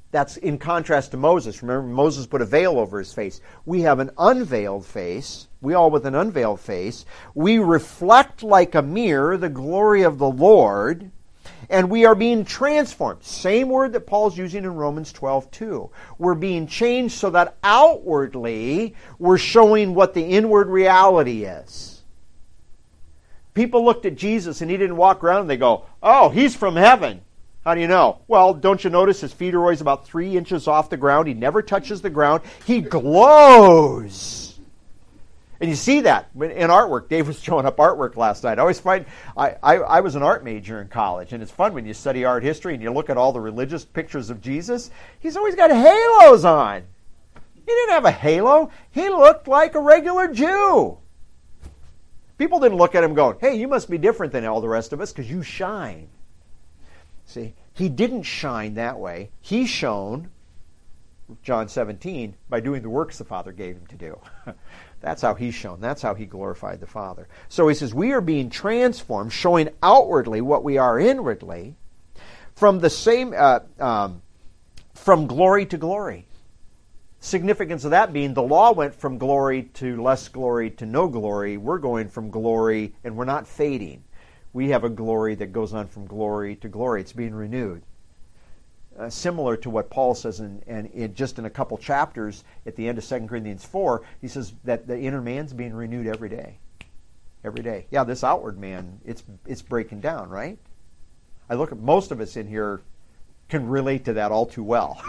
That's in contrast to Moses. Remember, Moses put a veil over his face. We have an unveiled face. We all with an unveiled face. We reflect like a mirror the glory of the Lord, and we are being transformed. Same word that Paul's using in Romans 12:2. We're being changed so that outwardly we're showing what the inward reality is. People looked at Jesus and he didn't walk around and they go, "Oh, he's from heaven." How do you know? Well, don't you notice his feet are always about 3 inches off the ground? He never touches the ground. He glows. And you see that in artwork. Dave was showing up artwork last night. I always find, I was an art major in college, and it's fun when you study art history and you look at all the religious pictures of Jesus. He's always got halos on. He didn't have a halo. He looked like a regular Jew. People didn't look at him going, "Hey, you must be different than all the rest of us because you shine." See, he didn't shine that way. He shone, John 17, by doing the works the Father gave him to do. That's how he shone. That's how he glorified the Father. So he says, we are being transformed, showing outwardly what we are inwardly, from the same, from glory to glory. Significance of that being the law went from glory to less glory to no glory. We're going from glory, and we're not fading. We have a glory that goes on from glory to glory. It's being renewed. Similar to what Paul says just in a couple chapters at the end of 2 Corinthians 4, he says that the inner man's being renewed every day. Every day. Yeah, this outward man, it's breaking down, right? I look at most of us in here can relate to that all too well.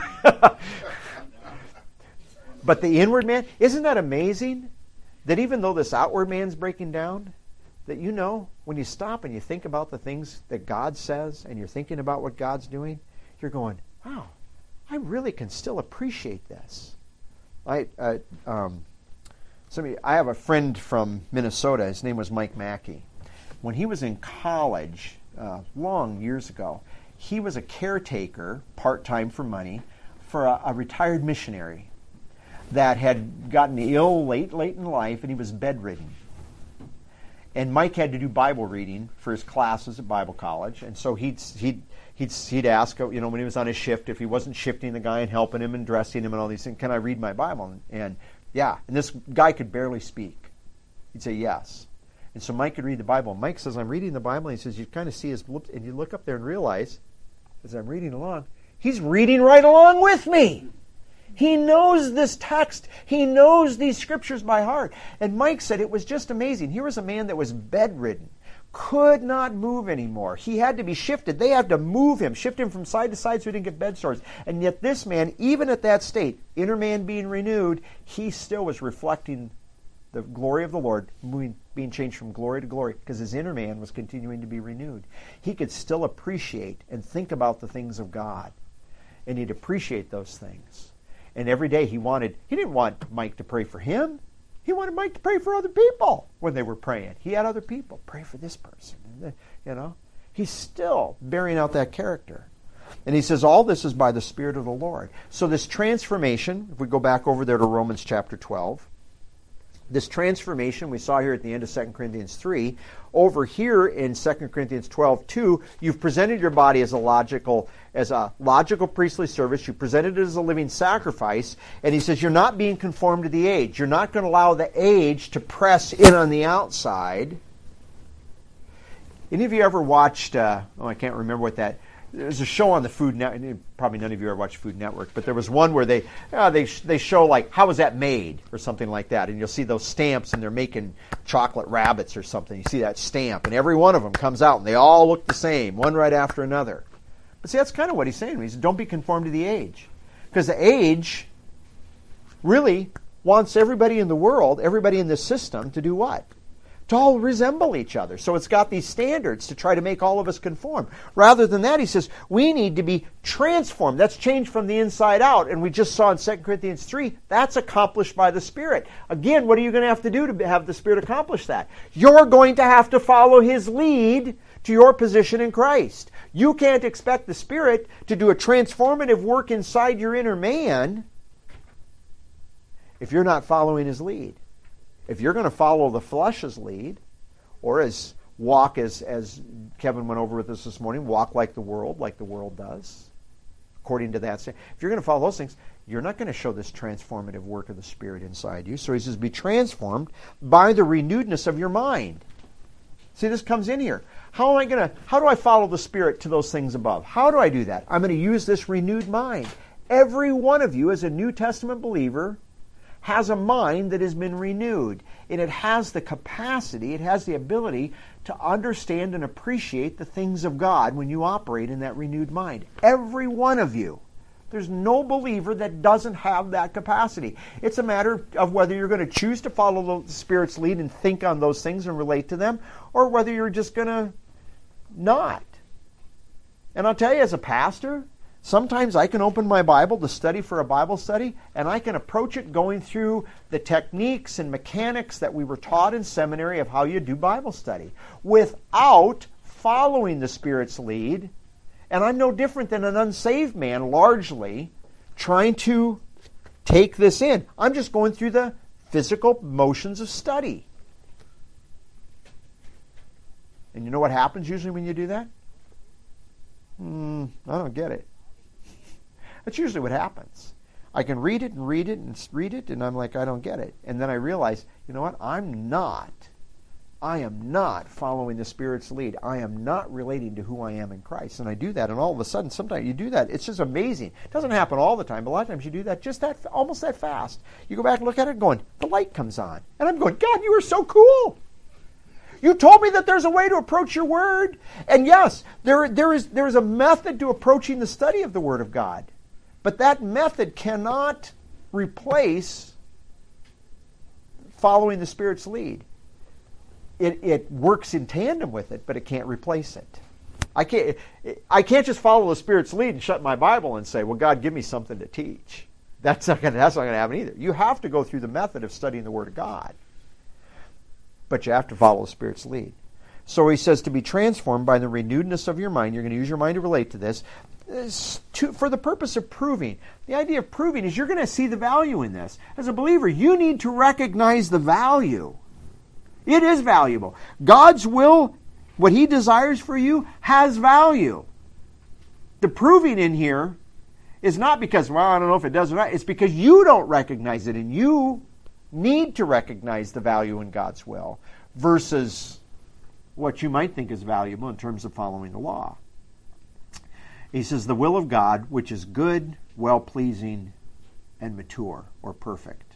But the inward man, isn't that amazing? That even though this outward man's breaking down, that when you stop and you think about the things that God says and you're thinking about what God's doing, you're going, wow, I really can still appreciate this. I have a friend from Minnesota. His name was Mike Mackey. When he was in college, long years ago, he was a caretaker, part-time for money, for a retired missionary that had gotten ill late in life, and he was bedridden. And Mike had to do Bible reading for his classes at Bible college, and so he'd ask, when he was on his shift, if he wasn't shifting the guy and helping him and dressing him and all these things, "Can I read my Bible?" And this guy could barely speak. He'd say yes. And so Mike could read the Bible. Mike says, "I'm reading the Bible," and he says, you kind of see his lips, and you look up there and realize, as I'm reading along, he's reading right along with me. He knows this text. He knows these scriptures by heart. And Mike said it was just amazing. Here was a man that was bedridden, could not move anymore. He had to be shifted. They had to move him, shift him from side to side so he didn't get bed sores. And yet this man, even at that state, inner man being renewed, he still was reflecting the glory of the Lord, being changed from glory to glory, because his inner man was continuing to be renewed. He could still appreciate and think about the things of God. And he'd appreciate those things. And every day he didn't want Mike to pray for him. He wanted Mike to pray for other people when they were praying. He had other people. Pray for this person. He's still bearing out that character. And he says all this is by the Spirit of the Lord. So this transformation, if we go back over there to Romans chapter 12, this transformation we saw here at the end of 2 Corinthians 3, over here in 2 Corinthians 12:2, you've presented your body as a logical priestly service. You presented it as a living sacrifice. And he says you're not being conformed to the age. You're not going to allow the age to press in on the outside. Any of you ever watched, I can't remember what that, there's a show on the Food Network, probably none of you ever watched Food Network, but there was one where they show like, how was that made, or something like that, and you'll see those stamps, and they're making chocolate rabbits or something. You see that stamp, and every one of them comes out, and they all look the same, one right after another. But see, that's kind of what he's saying. He says, don't be conformed to the age. Because the age really wants everybody in the world, everybody in the system, to do what? To all resemble each other. So it's got these standards to try to make all of us conform. Rather than that, he says, we need to be transformed. That's changed from the inside out. And we just saw in 2 Corinthians 3, that's accomplished by the Spirit. Again, what are you going to have to do to have the Spirit accomplish that? You're going to have to follow His lead to your position in Christ. You can't expect the Spirit to do a transformative work inside your inner man if you're not following His lead. If you're going to follow the flesh's lead, or as Kevin went over with us this morning, walk like the world does, according to that. If you're going to follow those things, you're not going to show this transformative work of the Spirit inside you. So he says, be transformed by the renewedness of your mind. See, this comes in here. How do I follow the Spirit to those things above? How do I do that? I'm going to use this renewed mind. Every one of you as a New Testament believer has a mind that has been renewed. And it has the capacity, it has the ability to understand and appreciate the things of God when you operate in that renewed mind. Every one of you. There's no believer that doesn't have that capacity. It's a matter of whether you're going to choose to follow the Spirit's lead and think on those things and relate to them, or whether you're just going to not. And I'll tell you, as a pastor, sometimes I can open my Bible to study for a Bible study, and I can approach it going through the techniques and mechanics that we were taught in seminary of how you do Bible study without following the Spirit's lead. And I'm no different than an unsaved man, largely, trying to take this in. I'm just going through the physical motions of study. And you know what happens usually when you do that? I don't get it. That's usually what happens. I can read it and read it and read it, and I'm like, I don't get it. And then I realize, you know what? I am not following the Spirit's lead. I am not relating to who I am in Christ. And I do that, and all of a sudden, sometimes you do that. It's just amazing. It doesn't happen all the time, but a lot of times you do that just almost that fast. You go back and look at it and going, the light comes on. And I'm going, God, you are so cool. You told me that there's a way to approach your Word. And yes, there is a method to approaching the study of the Word of God. But that method cannot replace following the Spirit's lead. It works in tandem with it, but it can't replace it. I can't just follow the Spirit's lead and shut my Bible and say, well, God, give me something to teach. That's not going to happen either. You have to go through the method of studying the Word of God. But you have to follow the Spirit's lead. So he says to be transformed by the renewedness of your mind. You're going to use your mind to relate to this. For the purpose of proving. The idea of proving is you're going to see the value in this. As a believer, you need to recognize the value. It is valuable. God's will, what He desires for you, has value. The proving in here is not because, well, I don't know if it does or not. It's because you don't recognize it, and you need to recognize the value in God's will versus what you might think is valuable in terms of following the law. He says, the will of God, which is good, well-pleasing, and mature, or perfect.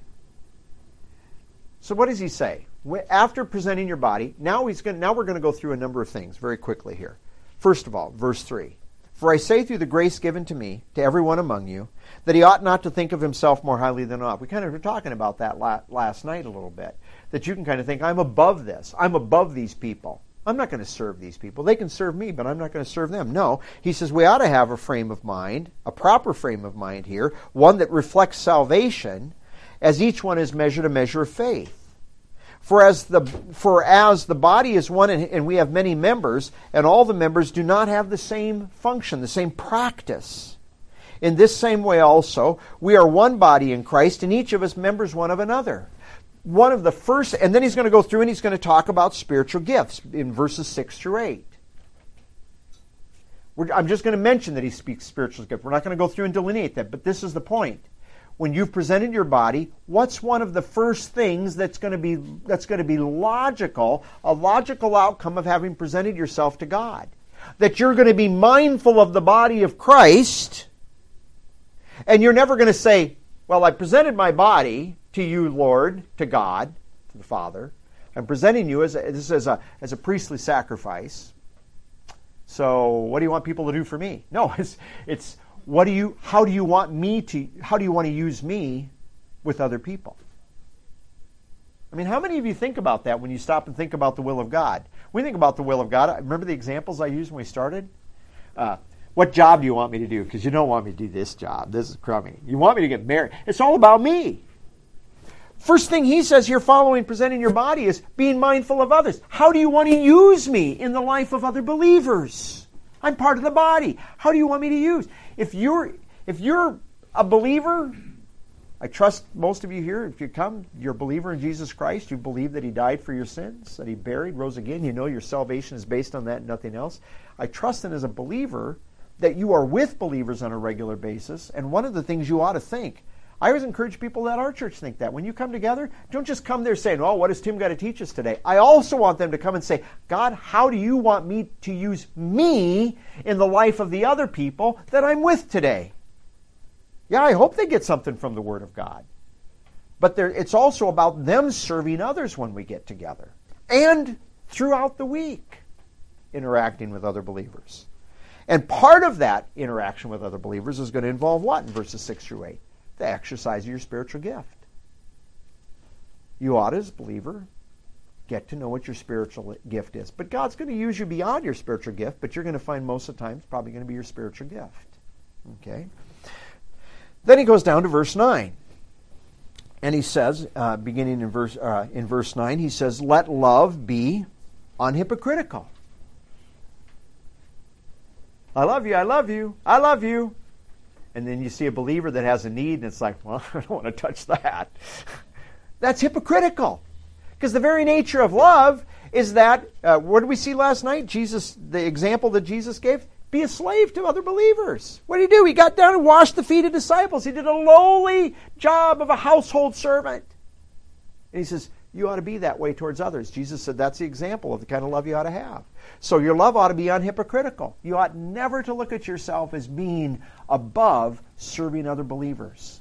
So what does he say? After presenting your body, now we're going to go through a number of things very quickly here. First of all, verse 3. For I say through the grace given to me, to everyone among you, that he ought not to think of himself more highly than ought. We kind of were talking about that last night a little bit. That you can kind of think, I'm above this. I'm above these people. I'm not going to serve these people. They can serve me, but I'm not going to serve them. No, he says we ought to have a frame of mind, a proper frame of mind here, one that reflects salvation, as each one is measured a measure of faith. For as the body is one and we have many members, and all the members do not have the same function, the same practice. In this same way also, we are one body in Christ, and each of us members one of another. One of the first, and then he's going to go through and he's going to talk about spiritual gifts in verses 6 through 8. I'm just going to mention that he speaks spiritual gifts. We're not going to go through and delineate that, but this is the point. When you've presented your body, what's one of the first things that's going to be logical, a logical outcome of having presented yourself to God? That you're going to be mindful of the body of Christ, and you're never going to say, well, I presented my body to you, Lord, to God, to the Father. I'm presenting you as a priestly sacrifice. So what do you want people to do for me? No, it's how do you want to use me with other people? I mean, how many of you think about that when you stop and think about the will of God? We think about the will of God. Remember the examples I used when we started? What job do you want me to do? Because you don't want me to do this job. This is crummy. You want me to get married. It's all about me. First thing he says here following presenting your body is being mindful of others. How do you want to use me in the life of other believers? I'm part of the body. How do you want me to use? If you're a believer, I trust most of you here, if you come, you're a believer in Jesus Christ, you believe that He died for your sins, that He buried, rose again, you know your salvation is based on that and nothing else. I trust that as a believer that you are with believers on a regular basis. And one of the things you ought to think, I always encourage people at our church to think that. When you come together, don't just come there saying, oh, what does Tim got to teach us today? I also want them to come and say, God, how do you want me to use me in the life of the other people that I'm with today? Yeah, I hope they get something from the Word of God. But it's also about them serving others when we get together. And throughout the week, interacting with other believers. And part of that interaction with other believers is going to involve what in verses 6 through 8? The exercise of your spiritual gift. You ought, as a believer, get to know what your spiritual gift is. But God's going to use you beyond your spiritual gift, but you're going to find most of the time it's probably going to be your spiritual gift. Okay? Then he goes down to verse 9. And he says, beginning in verse 9, he says, let love be unhypocritical. I love you, I love you, I love you. And then you see a believer that has a need, and it's like, well, I don't want to touch that. That's hypocritical. Because the very nature of love is that, what did we see last night? The example that Jesus gave, be a slave to other believers. What did he do? He got down and washed the feet of disciples. He did a lowly job of a household servant. And he says, you ought to be that way towards others. Jesus said that's the example of the kind of love you ought to have. So your love ought to be unhypocritical. You ought never to look at yourself as being above serving other believers.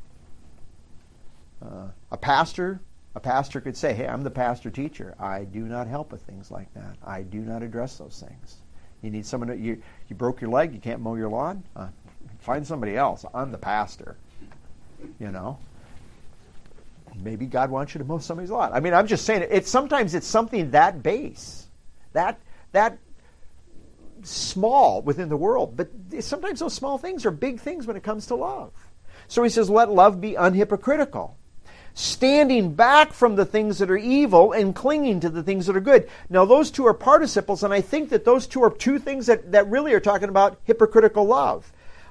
A pastor could say, hey, I'm the pastor teacher. I do not help with things like that. I do not address those things. You need someone, you broke your leg, you can't mow your lawn? Find somebody else. I'm the pastor. You know? Maybe God wants you to mow somebody's lawn. I mean, I'm just saying, sometimes it's something that base, that small within the world. But sometimes those small things are big things when it comes to love. So he says, let love be unhypocritical, standing back from the things that are evil and clinging to the things that are good. Now, those two are participles, and I think that those two are two things that really are talking about hypocritical love.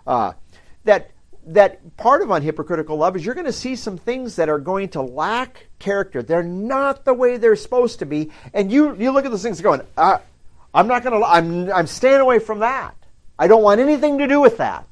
That part of unhypocritical love is you're going to see some things that are going to lack character. They're not the way they're supposed to be. And you look at those things going, I'm staying away from that. I don't want anything to do with that.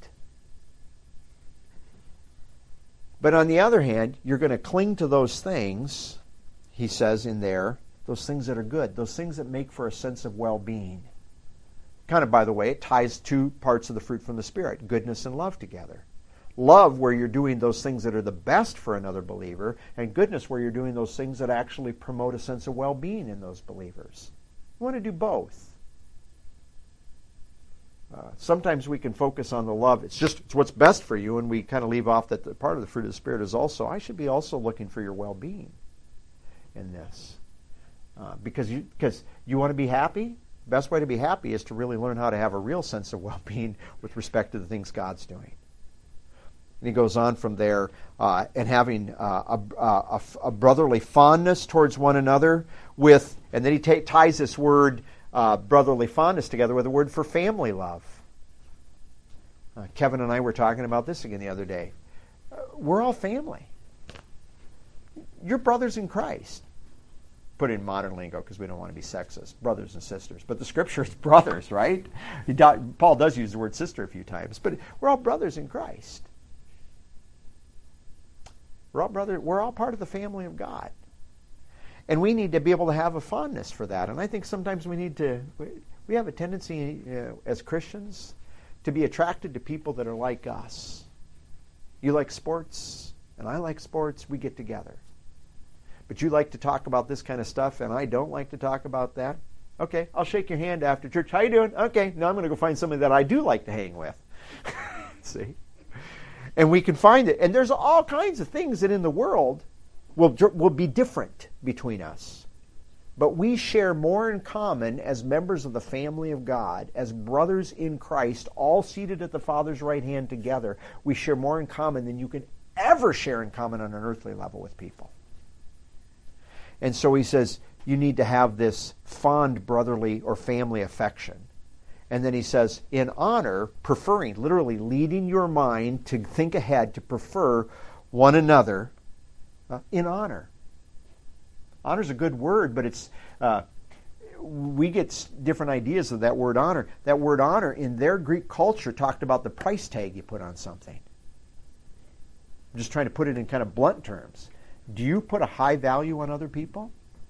But on the other hand, you're going to cling to those things, he says in there, those things that are good, those things that make for a sense of well-being. Kind of, by the way, it ties two parts of the fruit from the Spirit, goodness and love together. Love, where you're doing those things that are the best for another believer, and goodness, where you're doing those things that actually promote a sense of well-being in those believers. You want to do both. Sometimes we can focus on the love. It's what's best for you, and we kind of leave off that the part of the fruit of the Spirit is also, I should be also looking for your well-being in this. Because you want to be happy? The best way to be happy is to really learn how to have a real sense of well-being with respect to the things God's doing. And he goes on from there and having a brotherly fondness towards one another with, and then he ties this word brotherly fondness together with a word for family love. Kevin and I were talking about this again the other day. We're all family. You're brothers in Christ. Put in modern lingo because we don't want to be sexist. Brothers and sisters. But the Scripture is brothers, right? Paul does use the word sister a few times. But we're all brothers in Christ. We're all part of the family of God. And we need to be able to have a fondness for that. And I think sometimes we have a tendency as Christians to be attracted to people that are like us. You like sports, and I like sports, we get together. But you like to talk about this kind of stuff, and I don't like to talk about that. Okay, I'll shake your hand after church. How you doing? Okay, now I'm going to go find somebody that I do like to hang with. See? And we can find it. And there's all kinds of things that in the world will be different between us. But we share more in common as members of the family of God, as brothers in Christ, all seated at the Father's right hand together. We share more in common than you can ever share in common on an earthly level with people. And so he says, you need to have this fond brotherly or family affection. And then he says, in honor, preferring, literally leading your mind to think ahead, to prefer one another in honor. Honor is a good word, but it's we get different ideas of that word honor. That word honor in their Greek culture talked about the price tag you put on something. I'm just trying to put it in kind of blunt terms. Do you put a high value on other people?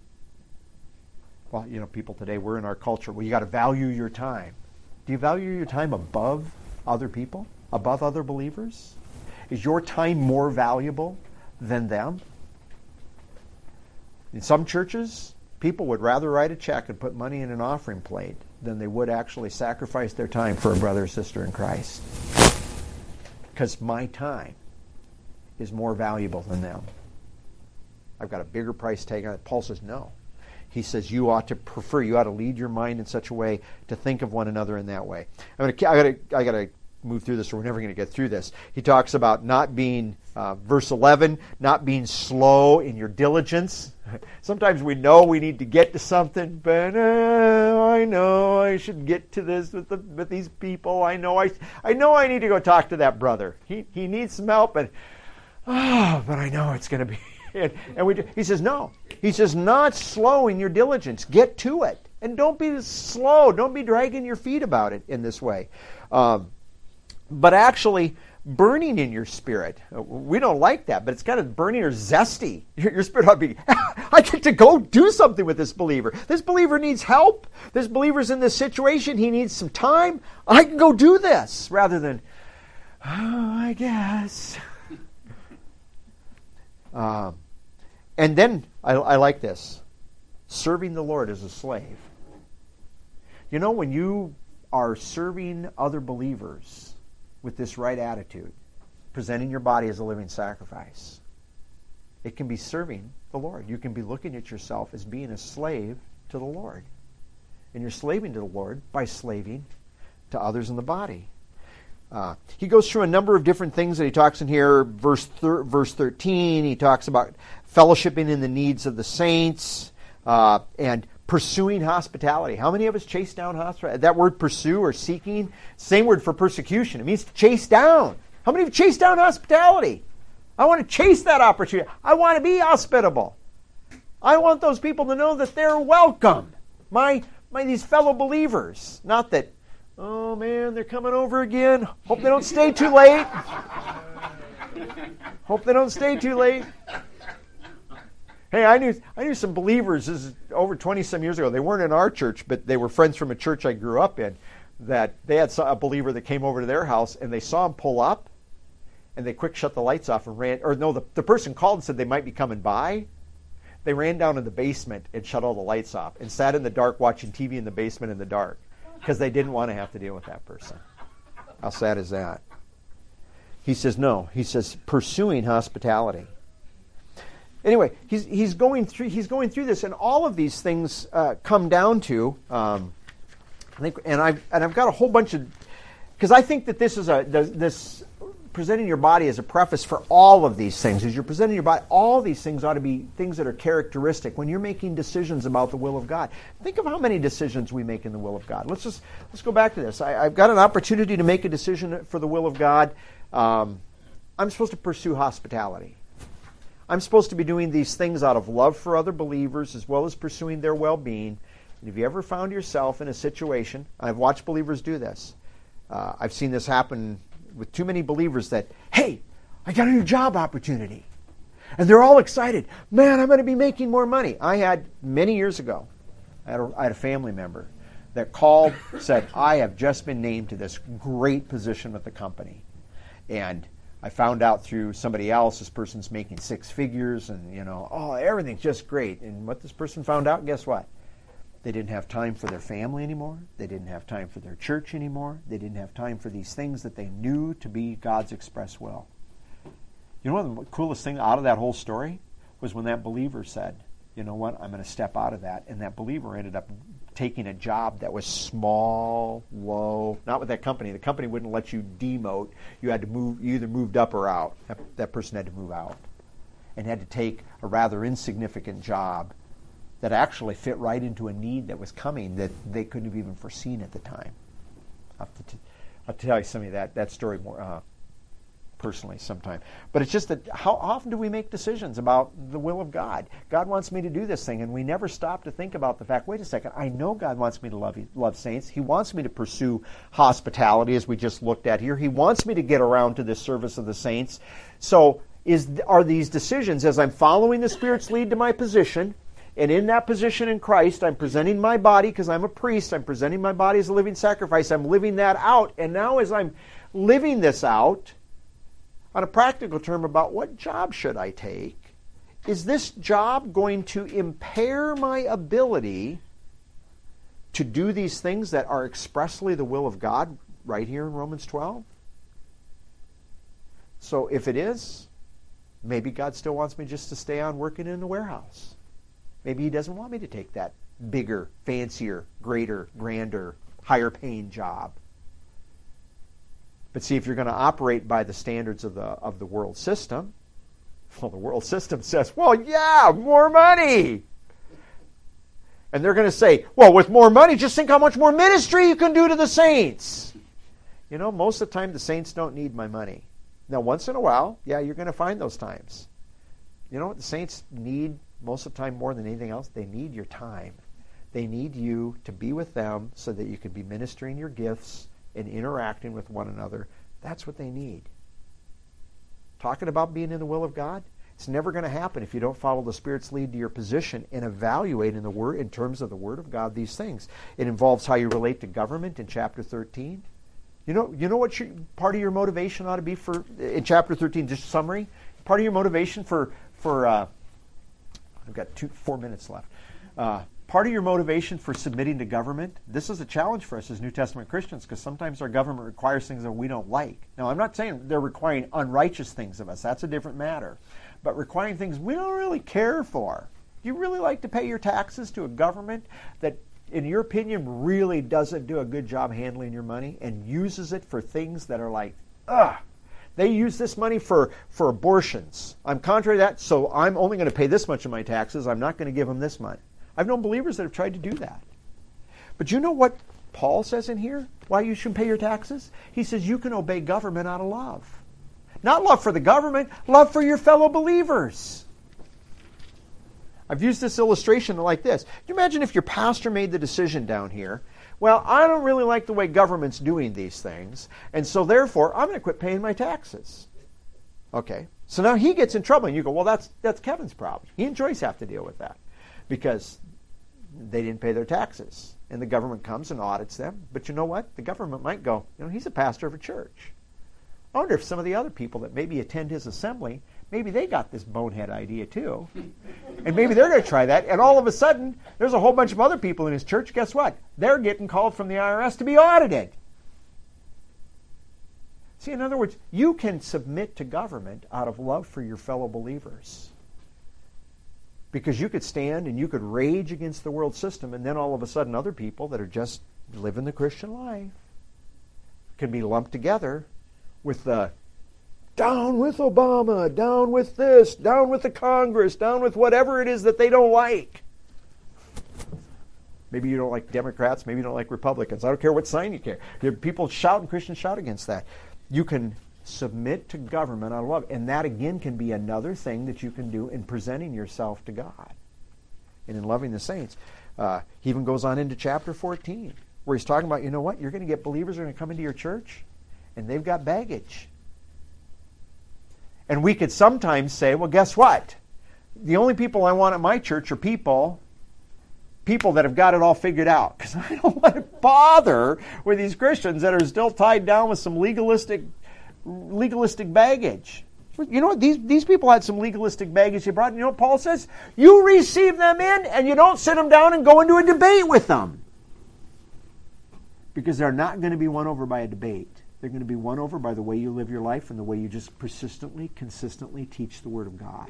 Well, people today, we're in our culture, well, you got to value your time. Do you value your time above other people? Above other believers? Is your time more valuable than them? In some churches, people would rather write a check and put money in an offering plate than they would actually sacrifice their time for a brother or sister in Christ. Because my time is more valuable than them. I've got a bigger price tag on it. Paul says no. He says you ought to lead your mind in such a way to think of one another in that way. I got to move through this, or we're never going to get through this. He talks about not being, verse 11, not being slow in your diligence. Sometimes we know we need to get to something, but I know I should get to this with these people. I know I need to go talk to that brother. He needs some help, but I know it's going to be. He says no. He says not slow in your diligence. Get to it, and don't be slow. Don't be dragging your feet about it in this way. But actually burning in your spirit. We don't like that, but it's kind of burning or zesty. Your spirit ought to be, I get to go do something with this believer. This believer needs help. This believer's in this situation. He needs some time. I can go do this, rather than, I guess. And then, I like this, serving the Lord as a slave. When you are serving other believers with this right attitude, presenting your body as a living sacrifice, it can be serving the Lord. You can be looking at yourself as being a slave to the Lord. And you're slaving to the Lord by slaving to others in the body. He goes through a number of different things that he talks in here. Verse 13, he talks about fellowshipping in the needs of the saints and pursuing hospitality. How many of us chase down hospitality? That word pursue or seeking, same word for persecution. It means to chase down. How many of you chase down hospitality? I want to chase that opportunity. I want to be hospitable. I want those people to know that they're welcome. These fellow believers. Not that, oh man, they're coming over again. Hope they don't stay too late. Hope they don't stay too late. Hey, I knew some believers, this is over 20-some years ago. They weren't in our church, but they were friends from a church I grew up in, that they had a believer that came over to their house, and they saw him pull up, and they quick shut the lights off and ran. Or no, the person called and said they might be coming by. They ran down in the basement and shut all the lights off and sat in the dark watching TV in the basement in the dark because they didn't want to have to deal with that person. How sad is that? He says no. He says pursuing hospitality. Anyway, he's going through this, and all of these things come down to, I think, and I've got a whole bunch of, because I think that this is this presenting your body as a preface for all of these things. As you're presenting your body, all these things ought to be things that are characteristic when you're making decisions about the will of God. Think of how many decisions we make in the will of God. Let's go back to this. I've got an opportunity to make a decision for the will of God. I'm supposed to pursue hospitality. I'm supposed to be doing these things out of love for other believers as well as pursuing their well-being. And have you ever found yourself in a situation, I've watched believers do this. I've seen this happen with too many believers that, hey, I got a new job opportunity. And they're all excited. Man, I'm going to be making more money. I had, many years ago, I had a family member that called, said, I have just been named to this great position with the company. And I found out through somebody else, this person's making 6 figures and, everything's just great. And what this person found out, guess what? They didn't have time for their family anymore. They didn't have time for their church anymore. They didn't have time for these things that they knew to be God's express will. You know what the coolest thing out of that whole story was when that believer said, you know what, I'm going to step out of that. And that believer ended up taking a job that was small, low, not with that company. The company wouldn't let you demote. You had to move, you either moved up or out. That person had to move out and had to take a rather insignificant job that actually fit right into a need that was coming that they couldn't have even foreseen at the time. I'll tell you some of that story more personally sometime. But it's just that how often do we make decisions about the will of God? God wants me to do this thing, and we never stop to think about the fact, wait a second, I know God wants me to love saints. He wants me to pursue hospitality, as we just looked at here. He wants me to get around to this service of the saints. So are these decisions, as I'm following the Spirit's lead to my position, and in that position in Christ, I'm presenting my body, because I'm a priest, I'm presenting my body as a living sacrifice, I'm living that out, and now as I'm living this out, on a practical term about what job should I take, is this job going to impair my ability to do these things that are expressly the will of God right here in Romans 12? So if it is, maybe God still wants me just to stay on working in the warehouse. Maybe He doesn't want me to take that bigger, fancier, greater, grander, higher paying job. But see, if you're going to operate by the standards of the world system, well, the world system says, well, yeah, more money. And they're going to say, well, with more money, just think how much more ministry you can do to the saints. You know, most of the time, the saints don't need my money. Now, once in a while, yeah, you're going to find those times. You know what the saints need most of the time more than anything else? They need your time. They need you to be with them so that you can be ministering your gifts and interacting with one another. That's what they need. Talking about being in the will of God, it's never going to happen if you don't follow the Spirit's lead to your position and evaluate in terms of the Word of God these things. It involves how you relate to government in chapter 13. You know what part of your motivation ought to be for in chapter 13? Just summary. Part of your motivation for I've got 4 minutes left. Part of your motivation for submitting to government, this is a challenge for us as New Testament Christians, because sometimes our government requires things that we don't like. Now, I'm not saying they're requiring unrighteous things of us. That's a different matter. But requiring things we don't really care for. Do you really like to pay your taxes to a government that, in your opinion, really doesn't do a good job handling your money and uses it for things that are like, ugh? They use this money for abortions. I'm contrary to that, so I'm only going to pay this much of my taxes. I'm not going to give them this much. I've known believers that have tried to do that. But you know what Paul says in here? Why you shouldn't pay your taxes? He says you can obey government out of love. Not love for the government, love for your fellow believers. I've used this illustration like this. Can you imagine if your pastor made the decision down here, well, I don't really like the way government's doing these things, and so therefore I'm going to quit paying my taxes. Okay, so now he gets in trouble, and you go, well, that's Kevin's problem. He and Joyce have to deal with that because they didn't pay their taxes, and the government comes and audits them. But you know what? The government might go, he's a pastor of a church. I wonder if some of the other people that maybe attend his assembly, maybe they got this bonehead idea too. And maybe they're going to try that. And all of a sudden, there's a whole bunch of other people in his church. Guess what? They're getting called from the IRS to be audited. See, in other words, you can submit to government out of love for your fellow believers. Because you could stand and you could rage against the world system, and then all of a sudden other people that are just living the Christian life can be lumped together with the down with Obama, down with this, down with the Congress, down with whatever it is that they don't like. Maybe you don't like Democrats, maybe you don't like Republicans. I don't care what sign you care. People shout and Christians shout against that. You can submit to government out of love. And that, again, can be another thing that you can do in presenting yourself to God and in loving the saints. He even goes on into chapter 14, where he's talking about, you know what? You're going to get believers who are going to come into your church, and they've got baggage. And we could sometimes say, well, guess what? The only people I want at my church are people that have got it all figured out. Because I don't want to bother with these Christians that are still tied down with some legalistic baggage. You know what? These people had some legalistic baggage they brought. You know what Paul says? You receive them in, and you don't sit them down and go into a debate with them. Because they're not going to be won over by a debate. They're going to be won over by the way you live your life and the way you just persistently, consistently teach the Word of God.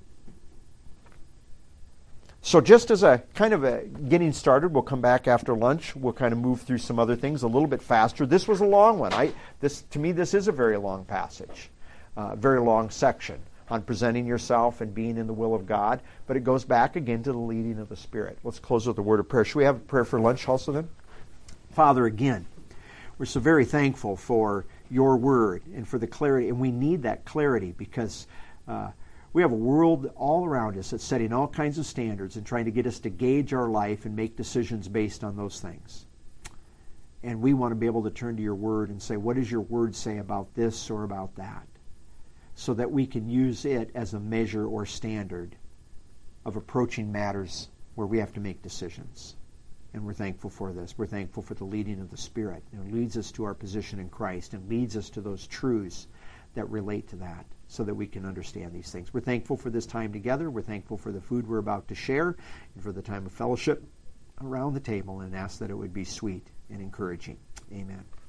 So just as a kind of a getting started, we'll come back after lunch. We'll kind of move through some other things a little bit faster. This was a long one. To me, this is a very long passage, very long section on presenting yourself and being in the will of God. But it goes back again to the leading of the Spirit. Let's close with a word of prayer. Should we have a prayer for lunch also then? Father, again, we're so very thankful for your word and for the clarity. And we need that clarity because we have a world all around us that's setting all kinds of standards and trying to get us to gauge our life and make decisions based on those things. And we want to be able to turn to your word and say, what does your word say about this or about that? So that we can use it as a measure or standard of approaching matters where we have to make decisions. And we're thankful for this. We're thankful for the leading of the Spirit. It leads us to our position in Christ and leads us to those truths that relate to that so that we can understand these things. We're thankful for this time together. We're thankful for the food we're about to share and for the time of fellowship around the table, and ask that it would be sweet and encouraging. Amen.